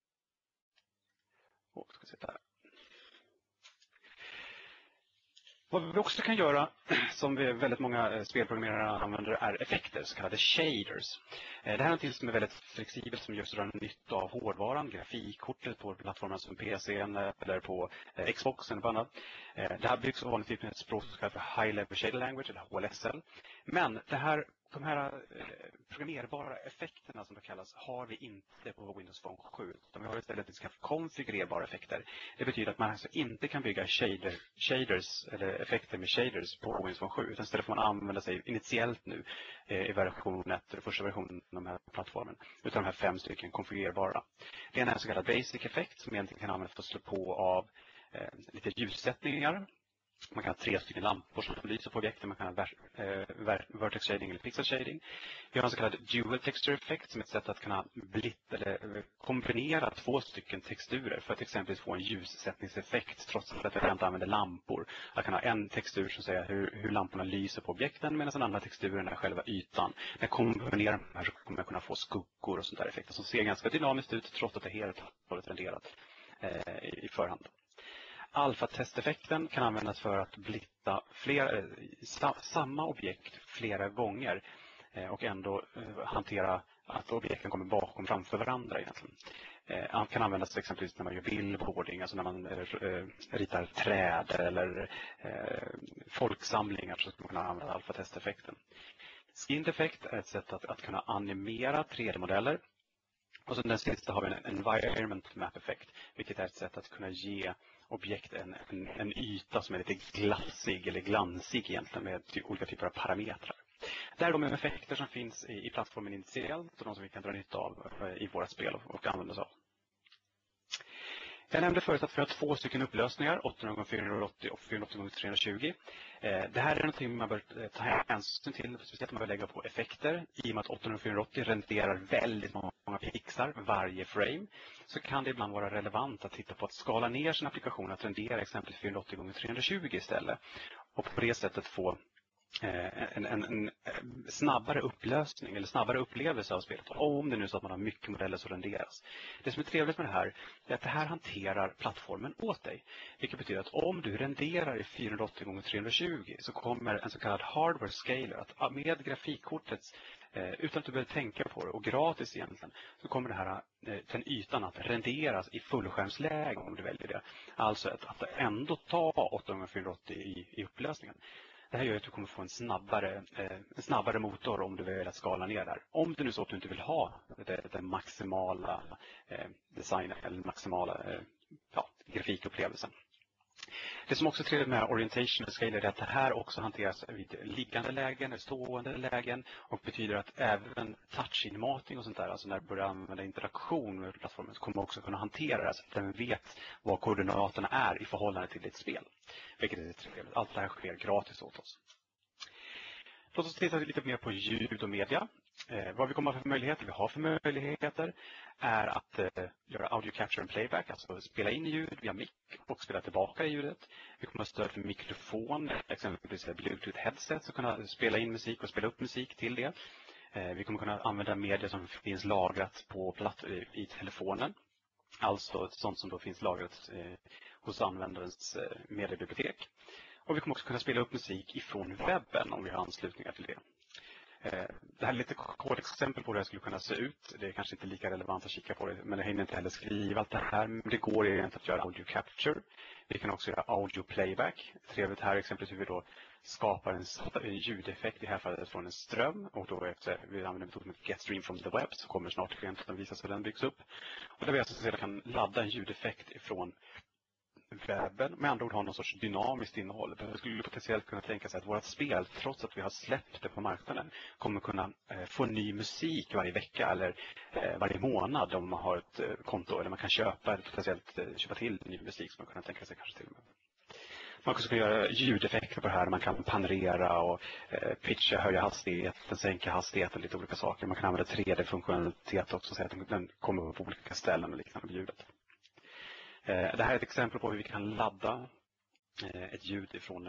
Och ska vi se där. Vad vi också kan göra, som vi väldigt många spelprogrammerare använder, är effekter, så kallade shaders. Det här är något som är väldigt flexibelt, som just drar nytta av hårdvaran, grafikkortet på plattformar som P C eller på Xbox eller på annat. Det här byggs vanligtvis med ett språk som kallas för High Level Shader Language eller H L S L. Men det här, de här programmerbara effekterna som det kallas har vi inte på Windows Phone sju. Utan vi har istället ska konfigurerbara effekter. Det betyder att man alltså inte kan bygga shader, shaders eller effekter med shaders på Windows Phone sju. Utan istället får man använda sig initiellt nu i version ett, första versionen av den här plattformen. Utan de här fem stycken konfigurerbara. Det är en så kallad basic effekt som egentligen kan användas för att slå på av eh, lite ljussättningar. Man kan ha tre stycken lampor som lyser på objekten. Man kan ha ver eh, vertex shading eller pixel shading. Vi har en så kallad dual texture effekt som är ett sätt att kunna blitt eller kombinera två stycken texturer för att exempelvis få en ljussättningseffekt trots att jag inte använder lampor. Jag kan ha en textur som säger hur, hur lamporna lyser på objekten medan den andra texturen är själva ytan. När jag kombinerar de här så kommer jag kunna få skuggor och sånt där effekter som ser ganska dynamiskt ut trots att det är helt hållet renderat eh, i förhand. Alfa-testeffekten kan användas för att blitta flera, samma objekt flera gånger och ändå hantera att objekten kommer bakom framför varandra egentligen. Det kan användas exempelvis när man gör billboarding, alltså när man ritar träd eller folksamlingar, så ska man kunna använda alfa-testeffekten. Skin-effekt är ett sätt att, att kunna animera tre D-modeller. Och så den sista har vi en environment map-effekt, vilket är ett sätt att kunna ge objekt en, en, en yta som är lite glassig eller glansig egentligen med olika typer av parametrar. Det är de effekter som finns i, i plattformen initiellt och de som vi kan dra nytta av i våra spel och, och använda oss av. Jag nämnde förut att vi har två stycken upplösningar, åttahundra gånger fyrahundraåttio och fyrahundraåttio gånger trehundratjugo. Det här är någonting man bör ta hänsyn till, speciellt om man vill lägga på effekter. I och med att åttahundra gånger fyrahundraåttio renderar väldigt många pixlar varje frame, så kan det ibland vara relevant att titta på att skala ner sin applikation att rendera exempelvis fyrahundraåttio gånger trehundratjugo istället. Och på det sättet få En, en, en snabbare upplösning eller snabbare upplevelse av spelet, om det nu är så att man har mycket modeller som renderas. Det som är trevligt med det här är att det här hanterar plattformen åt dig. Vilket betyder att om du renderar i fyrahundraåttio gånger trehundratjugo så kommer en så kallad hardware scaler att med grafikkortets, utan att du behöver tänka på det och gratis egentligen, så kommer det här, den ytan att renderas i fullskärmsläge om du väljer det. Alltså att, att ändå ta åttahundra gånger fyrahundraåttio i, i upplösningen. Det här gör att du kommer få en snabbare, eh, en snabbare motor om du vill att skala ner där. Om det nu är så att du inte vill ha det, den maximala eh, designen eller maximala eh, ja, grafikupplevelsen. Det som också är trevligt med orientation scale är att det här också hanteras vid liggande lägen, stående lägen och betyder att även touch-inmatning och sånt där, alltså när du börjar använda interaktion med plattformen, så kommer också kunna hantera det så att den vet vad koordinaterna är i förhållande till ditt spel. Vilket är trevligt. Allt det här sker gratis åt oss. Låt oss titta lite mer på ljud och media. Eh, vad vi kommer att ha för möjligheter, vi har för möjligheter är att eh, göra audio capture and playback, alltså spela in ljud via mic och spela tillbaka ljudet. Vi kommer att ha stöd för mikrofon, exempelvis Bluetooth headset, så kunna spela in musik och spela upp musik till det. Eh, vi kommer kunna använda media som finns lagrat på platt i, i telefonen. Alltså sånt som då finns lagrat eh, hos användarens eh, mediebibliotek. Och vi kommer också kunna spela upp musik ifrån webben om vi har anslutningar till det. Det här är lite kort exempel på hur det skulle kunna se ut. Det är kanske inte lika relevant att kika på det, men jag hinner inte heller skriva allt det här. Men det går egentligen att göra audio capture. Vi kan också göra audio playback. Trevligt här exempelvis hur vi då skapar en ljudeffekt i det här fallet från en ström. Och då efter, vi använder metoden get stream from the web, så kommer snart klienten visa sig hur den byggs upp. Och där vi alltså sedan kan ladda en ljudeffekt ifrån webben, med andra ord har någon sorts dynamiskt innehåll. Det skulle potentiellt kunna tänka sig att vårt spel, trots att vi har släppt det på marknaden, kommer kunna eh, få ny musik varje vecka eller eh, varje månad om man har ett eh, konto, eller man kan köpa eller potentiellt eh, köpa till ny musik som man kan tänka sig kanske till och med. Man kan också göra ljudeffekter på det här. Man kan panorera och eh, pitcha, höja hastigheten, sänka hastigheten, lite olika saker. Man kan använda tre D-funktionalitet också, så att den kommer på olika ställen och liknande med ljudet. Det här är ett exempel på hur vi kan ladda ett ljud ifrån,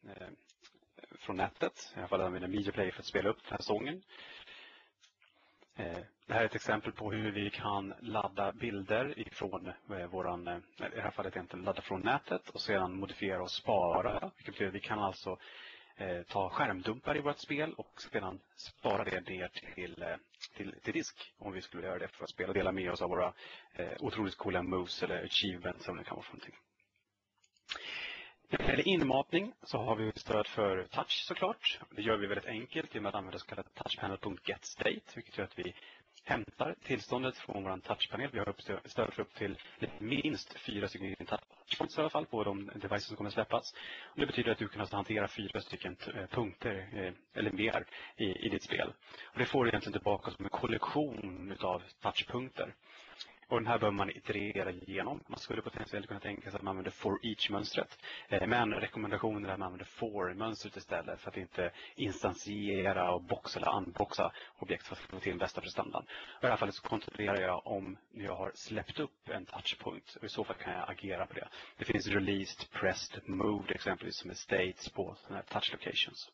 från nätet. I alla fall använder Media Player för att spela upp den här sången. Det här är ett exempel på hur vi kan ladda bilder ifrån våran, i det här fallet egentligen ladda från nätet och sedan modifiera och spara. Vilket betyder att vi kan alltså ta skärmdumpar i vårt spel och sedan spara det ner till, till, till disk om vi skulle göra det för att spela och dela med oss av våra eh, otroligt coola moves eller achievements som det kan vara för någonting. När det gäller inmatning så har vi stöd för touch såklart. Det gör vi väldigt enkelt genom att använda så kallad touchpanel.getState, vilket gör att vi hämtar tillståndet från vår touchpanel. Vi har stöd för upp till minst fyra stycken touchpoints i alla fall på de devices som kommer att släppas. Och det betyder att du kan alltså hantera fyra stycken punkter eller mer i, i ditt spel. Och det får du egentligen tillbaka som en kollektion av touchpunkter. Och den här bör man iterera igenom. Man skulle potentiellt kunna tänka sig att man använder for each-mönstret. Men rekommendationen är att man använder for-mönstret istället för att inte instansiera och boxa eller unboxa objekt för att få till den bästa prestandan. I det här fallet så kontrollerar jag om jag har släppt upp en touchpoint. Och i så fall kan jag agera på det. Det finns released, pressed, moved exempelvis som är states på sådana här touch locations.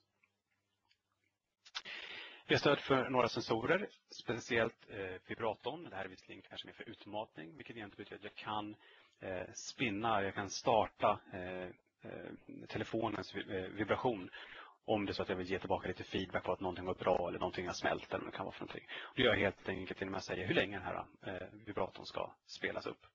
Vi har stöd för några sensorer, speciellt eh, vibratorn. Det här är visserligen kanske mer för utmatning, vilket egentligen betyder att jag kan eh, spinna, jag kan starta eh, eh, telefonens vibration om det är så att jag vill ge tillbaka lite feedback på att någonting var bra eller någonting har smält eller vad det kan vara för någonting. Och det gör jag helt enkelt genom att säga hur länge den här eh, vibratorn ska spelas upp.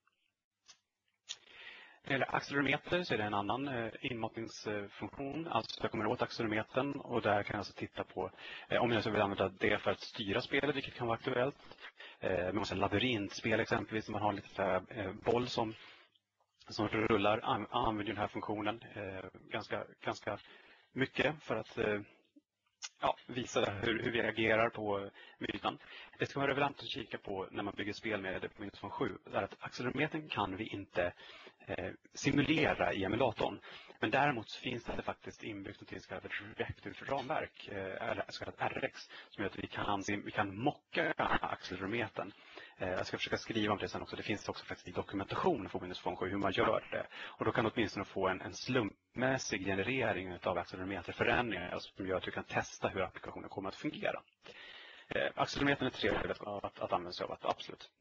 När det gäller accelerometer så är det en annan eh, inmatningsfunktion. Alltså jag kommer åt accelerometern och där kan jag alltså titta på eh, om jag så vill använda det för att styra spelet, vilket kan vara aktuellt. Eh, man måste labyrintspel exempelvis, man har lite eh, boll som, som rullar, an, använder den här funktionen eh, ganska, ganska mycket för att eh, ja, visa hur, hur vi agerar på ytan. Det ska vara relevant att kika på när man bygger spel med Windows Phone sju. Där att accelerometern kan vi inte eh, simulera i emulatorn. Men däremot finns det faktiskt inbyggt något så kallat reactive-ramverk, eh, eller så kallat R X, som gör att vi kan, vi kan mocka accelerometern. Eh, jag ska försöka skriva om det sen också. Det finns också faktiskt i dokumentation för Windows Phone sju hur man gör det. Och då kan du åtminstone få en, en slumpmässig generering av accelerometerförändringar som gör att du kan testa hur applikationen kommer att fungera. Eh, accelerometern är trevligt att, att, att använda sig av, absolut.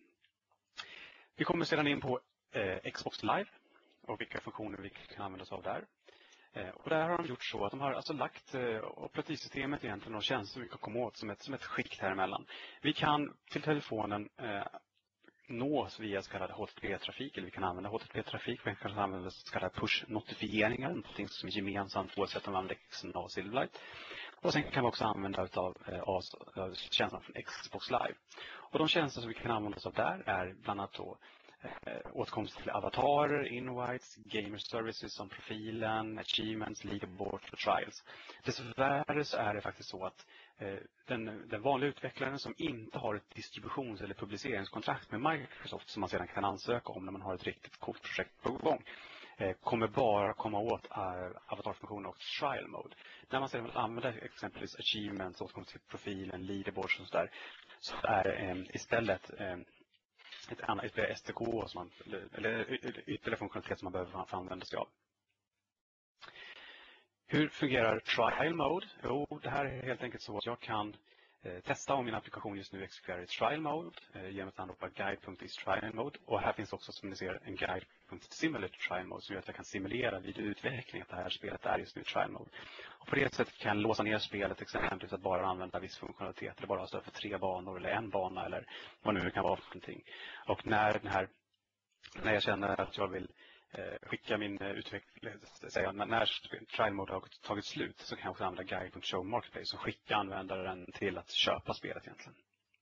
Vi kommer sedan in på eh, Xbox Live och vilka funktioner vi kan använda oss av där. Eh, och där har de gjort så att de har alltså lagt eh, operativsystemet egentligen och tjänster vi kan komma åt som ett, som ett skikt här emellan. Vi kan till telefonen eh, nås via så kallad H T T P-trafik, eller vi kan använda H T T P-trafik, vi kan använda så kallade push-notifieringar, någonting som är gemensamt oavsett om vi använder X N A och Silverlight. Och sen kan vi också använda utav, eh, av, av tjänsterna från Xbox Live. Och de tjänster som vi kan använda oss av där är bland annat då eh, åtkomst till avatarer, invites, gamer services som profilen, achievements, leaderboards och trials. Dessvärre så är det faktiskt så att eh, den, den vanliga utvecklaren som inte har ett distributions- eller publiceringskontrakt med Microsoft som man sedan kan ansöka om när man har ett riktigt coolt projekt på gång kommer bara komma åt avatarfunktionen och trial mode. När man sedan vill använda exempelvis achievements, åtkomst till profilen, leaderboards och sådär, så är det eh, istället eh, ett annat ett S T K som man, eller ytterligare funktionalitet som man behöver använda sig av. Hur fungerar trial mode? Jo, det här är helt enkelt så att jag kan eh, testa om min applikation just nu exekverar i trial mode eh, genom att anropa guide.istrial mode. Och här finns också som ni ser en guide.simulate trial mode som gör att jag kan simulera vid utveckling att det här spelet är just nu i trial mode. Och på det sättet kan jag låsa ner spelet exempelvis att bara använda viss funktionalitet eller bara ha stöd för tre banor eller en bana eller vad nu det kan vara för någonting. Och när den här när jag känner att jag vill skicka min utveckling, säga när trial mode har tagit slut så kan jag också använda guide.show marketplace och skicka användaren till att köpa spelet egentligen.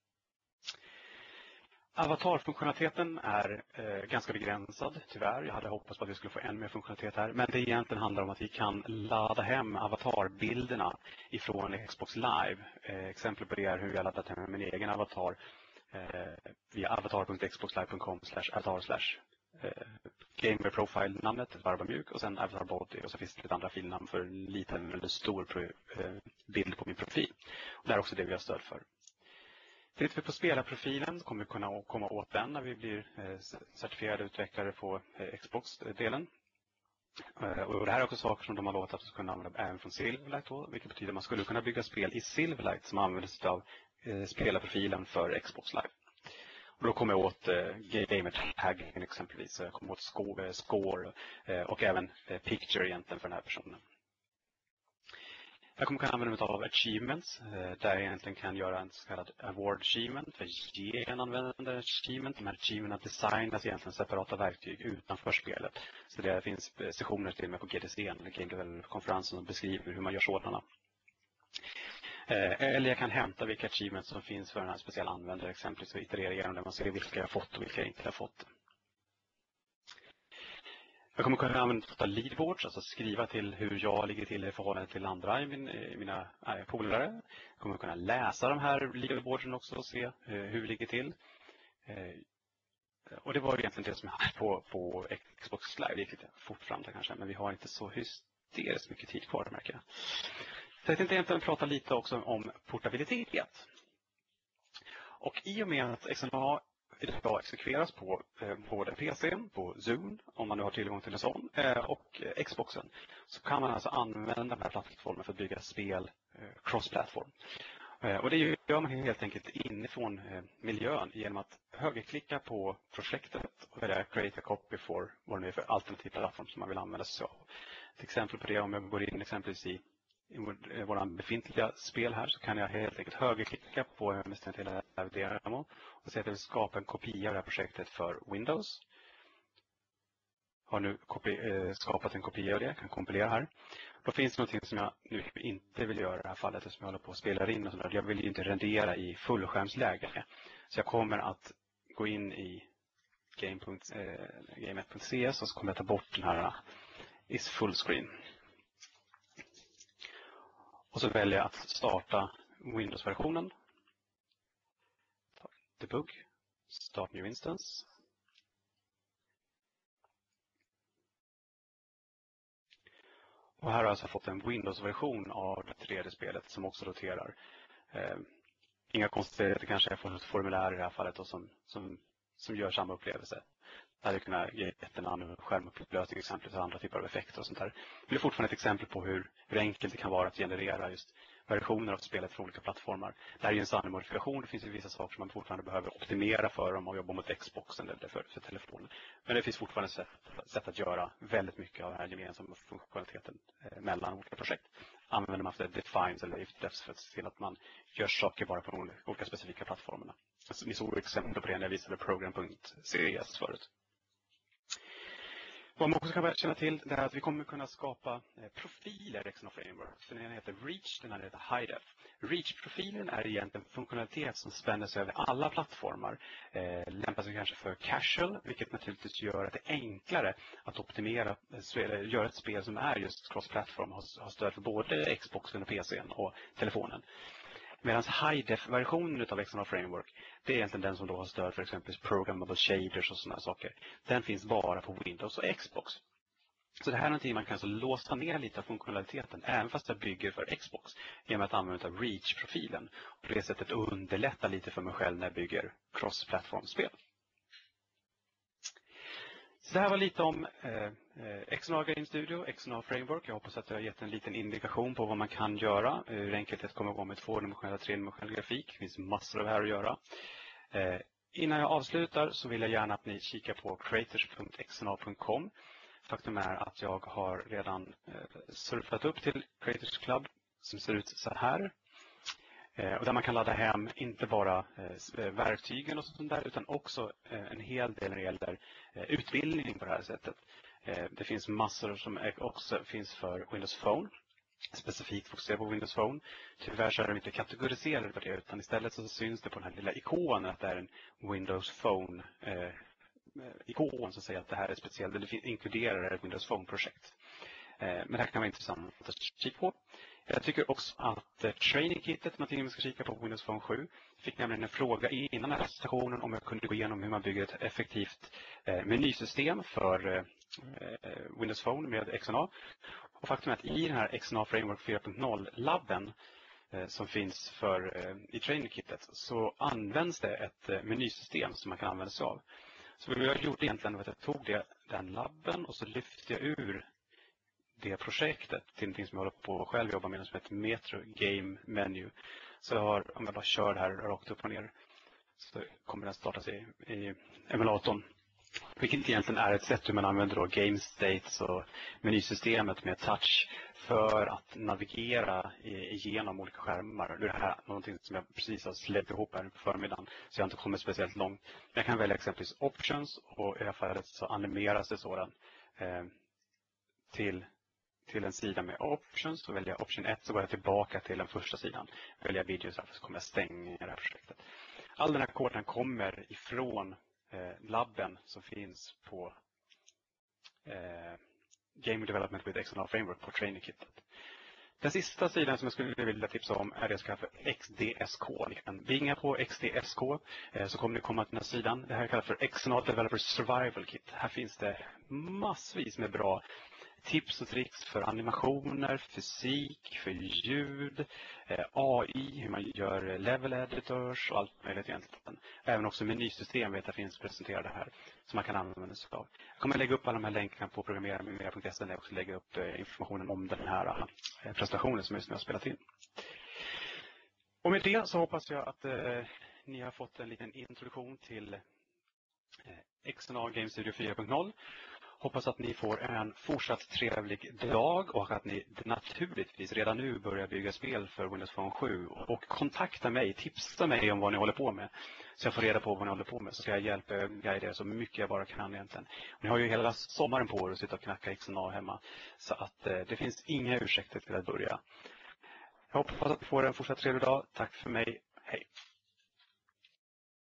Avatarfunktionaliteten är eh, ganska begränsad, tyvärr. Jag hade hoppats på att vi skulle få än mer funktionalitet här. Men det egentligen handlar om att vi kan ladda hem avatarbilderna ifrån Xbox Live. Eh, exempel på det är hur jag laddat hem min egen avatar eh, via avatar.xboxlive punkt com slash avatar slash gamer profile namnet, varva mjuk och sen avatar body och så finns det ett andra filnamn för en liten eller stor bild på min profil. Och det är också det vi har stöd för. Tittar vi på spelarprofilen kommer vi kunna komma åt den när vi blir certifierade utvecklare på Xbox-delen. Och det här är också saker som de har låtit att kunna använda även från Silverlight då, vilket betyder att man skulle kunna bygga spel i Silverlight som använder sig av spelarprofilen för Xbox Live. Och då kommer jag åt eh, gamertaggen exempelvis, så jag kommer åt score, score eh, och även eh, picture egentligen för den här personen. Jag kommer kunna använda mig av achievements, eh, där jag egentligen kan göra en så kallad award achievement för att ge en användare achievement. De här achievements designas egentligen separata verktyg utanför spelet. Så det finns sessioner till och med på G D C, Game Developer-konferensen, som beskriver hur man gör sådana. Eller jag kan hämta vilka achievements som finns för den här speciella användare, exempelvis och iterera igenom där man ser vilka jag har fått och vilka jag inte har fått. Jag kommer kunna använda leadboards, alltså skriva till hur jag ligger till i förhållande till andra i min, i mina äh, polare. Jag kommer kunna läsa de här leaderboardsen också och se eh, hur det ligger till. Eh, och det var egentligen det som jag hade på, på Xbox Live. Det gick lite fort fram där kanske, men vi har inte så hysteriskt mycket tid kvar, märker jag. Så jag tänkte egentligen prata lite också om portabilitet. Och i och med att X N A idag exekveras på eh, både P C, på Zoom, om man nu har tillgång till en sån, eh, och eh, Xboxen, så kan man alltså använda den här plattformen för att bygga spel eh, cross-platform. Eh, och det gör man helt enkelt inifrån eh, miljön genom att högerklicka på projektet och välja create a copy for vad det är för alternativ plattform som man vill använda sig av. Ett exempel på det, om jag går in exempelvis i i våra befintliga spel här, så kan jag helt enkelt högerklicka på hela demo och säga att jag vill skapa en kopia av det här projektet för Windows. Har nu kopi- skapat en kopia av det, jag kan kompilera här. Då finns det någonting som jag nu inte vill göra i det här fallet, eftersom jag håller på att spela in och sådär. Jag vill inte rendera i fullskärmsläge. Så jag kommer att gå in i game ett punkt c s och så kommer jag ta bort den här is fullscreen. Och så väljer jag att starta Windows-versionen. Debug. Start new instance. Och här har jag alltså fått en Windows-version av det tre D-spelet som också roterar. Eh, inga konstigheter, kanske jag får ett formulär i det här fallet och som, som, som gör samma upplevelse. Det hade kunnat ge ett en annan skärmupplösning exempel för andra typer av effekter och sånt där. Det är fortfarande ett exempel på hur, hur enkelt det kan vara att generera just versioner av spelet för olika plattformar. Det här är ju en sann modifikation. Det finns ju vissa saker som man fortfarande behöver optimera för om man jobbar mot Xboxen eller för, för telefonen. Men det finns fortfarande sätt, sätt att göra väldigt mycket av den här gemensamma funktionaliteten eh, mellan olika projekt. Använder man för defines eller ifdefs för att se till att man gör saker bara på de olika specifika plattformarna. Alltså, ni såg exempel på det när jag visade program punkt c s förut. Vad man också kan känna till är att vi kommer kunna skapa profiler i X N A Framework. Den ena heter Reach, den andra heter HiDef. Reach-profilen är egentligen funktionalitet som spänner sig över alla plattformar. Eh, lämpar sig kanske för casual, vilket naturligtvis gör att det är enklare att optimera, göra ett spel som är just cross-platform och har stöd för både Xboxen och P C:n och telefonen. Medan HiDef-versionen av X N A Framework, det är egentligen den som då har stöd för exempelvis programmable shaders och sådana saker. Den finns bara på Windows och Xbox. Så det här är någonting man kan alltså låsa ner lite av funktionaliteten, även fast jag bygger för Xbox, genom att använda Reach-profilen. Och på det sättet underlätta lite för mig själv när jag bygger cross-platform-spel. Så det här var lite om eh, X N A Game Studio, X N A Framework. Jag hoppas att jag har gett en liten indikation på vad man kan göra. Hur enkelt det kommer att gå med tvådimensionell och tredimensionell grafik. Det finns massor av det här att göra. Eh, innan jag avslutar så vill jag gärna att ni kikar på creators punkt x n a punkt com. Faktum är att jag har redan eh, surfat upp till Creators Club som ser ut så här. Och där man kan ladda hem inte bara eh, verktygen och sånt där, utan också eh, en hel del när det gäller eh, utbildning på det här sättet. Eh, det finns massor som också finns för Windows Phone, specifikt fokuserat på Windows Phone. Tyvärr så är de inte kategoriserade för det, utan istället så syns det på den här lilla ikonen att det är en Windows Phone eh, ikon som säger att det här är speciellt, eller inkluderar ett Windows Phone-projekt. Eh, men det här kan vara intressant att kika på. Jag tycker också att eh, training-kittet man till ska kika på Windows Phone sju. Fick nämligen en fråga innan den här stationen om jag kunde gå igenom hur man bygger ett effektivt eh, menysystem för eh, Windows Phone med X N A. Och faktum är att i den här X N A Framework fyra punkt noll-labben eh, som finns för, eh, i training-kittet så används det ett eh, menysystem som man kan använda sig av. Så vad jag gjorde egentligen var att jag tog det, den labben och så lyfte jag ur det projektet till någonting som jag håller på att själv jobba med som heter Metro Game Menu. Så jag har, om jag bara kör det här rakt upp och ner, så kommer den startas i, i emulatorn. Vilket egentligen är ett sätt hur man använder då game states och menysystemet med touch för att navigera igenom olika skärmar. Det här är någonting som jag precis har släppt ihop här på förmiddagen, så jag har inte kommit speciellt långt. Jag kan välja exempelvis options, och i det här fallet så animeras det sådan eh, till, till en sida med options. Så väljer jag option ett, så går jag tillbaka till den första sidan. Väljer jag videos, så kommer jag stänga det här projektet. All den här koden kommer ifrån eh, labben som finns på eh, Game Development with X M L Framework på TrainingKitet. Den sista sidan som jag skulle vilja tipsa om är det som kallas för X D S K. Ni kan binga på X D S K eh, så kommer ni komma till den här sidan. Det här kallas för X M L Developer Survival Kit. Här finns det massvis med bra tips och tricks för animationer, fysik, för ljud, eh, A I, hur man gör level editors och allt möjligt egentligen. Även också menysystem vet jag finns presenterade här som man kan använda sig av. Jag kommer lägga upp alla de här länkarna på programmera med mera punkt se där jag också lägga upp eh, informationen om den här eh, presentationen som just nu har spelat in. Och med det så hoppas jag att eh, ni har fått en liten introduktion till eh, X N A Game Studio fyra punkt noll. Hoppas att ni får en fortsatt trevlig dag och att ni naturligtvis redan nu börjar bygga spel för Windows Phone sju. Och kontakta mig, tipsa mig om vad ni håller på med. Så jag får reda på vad ni håller på med, så ska jag hjälpa er, guida er så mycket jag bara kan egentligen. Och ni har ju hela sommaren på er att sitta och knacka X N A hemma. Så att eh, det finns inga ursäkter till att börja. Jag hoppas att ni får en fortsatt trevlig dag. Tack för mig. Hej!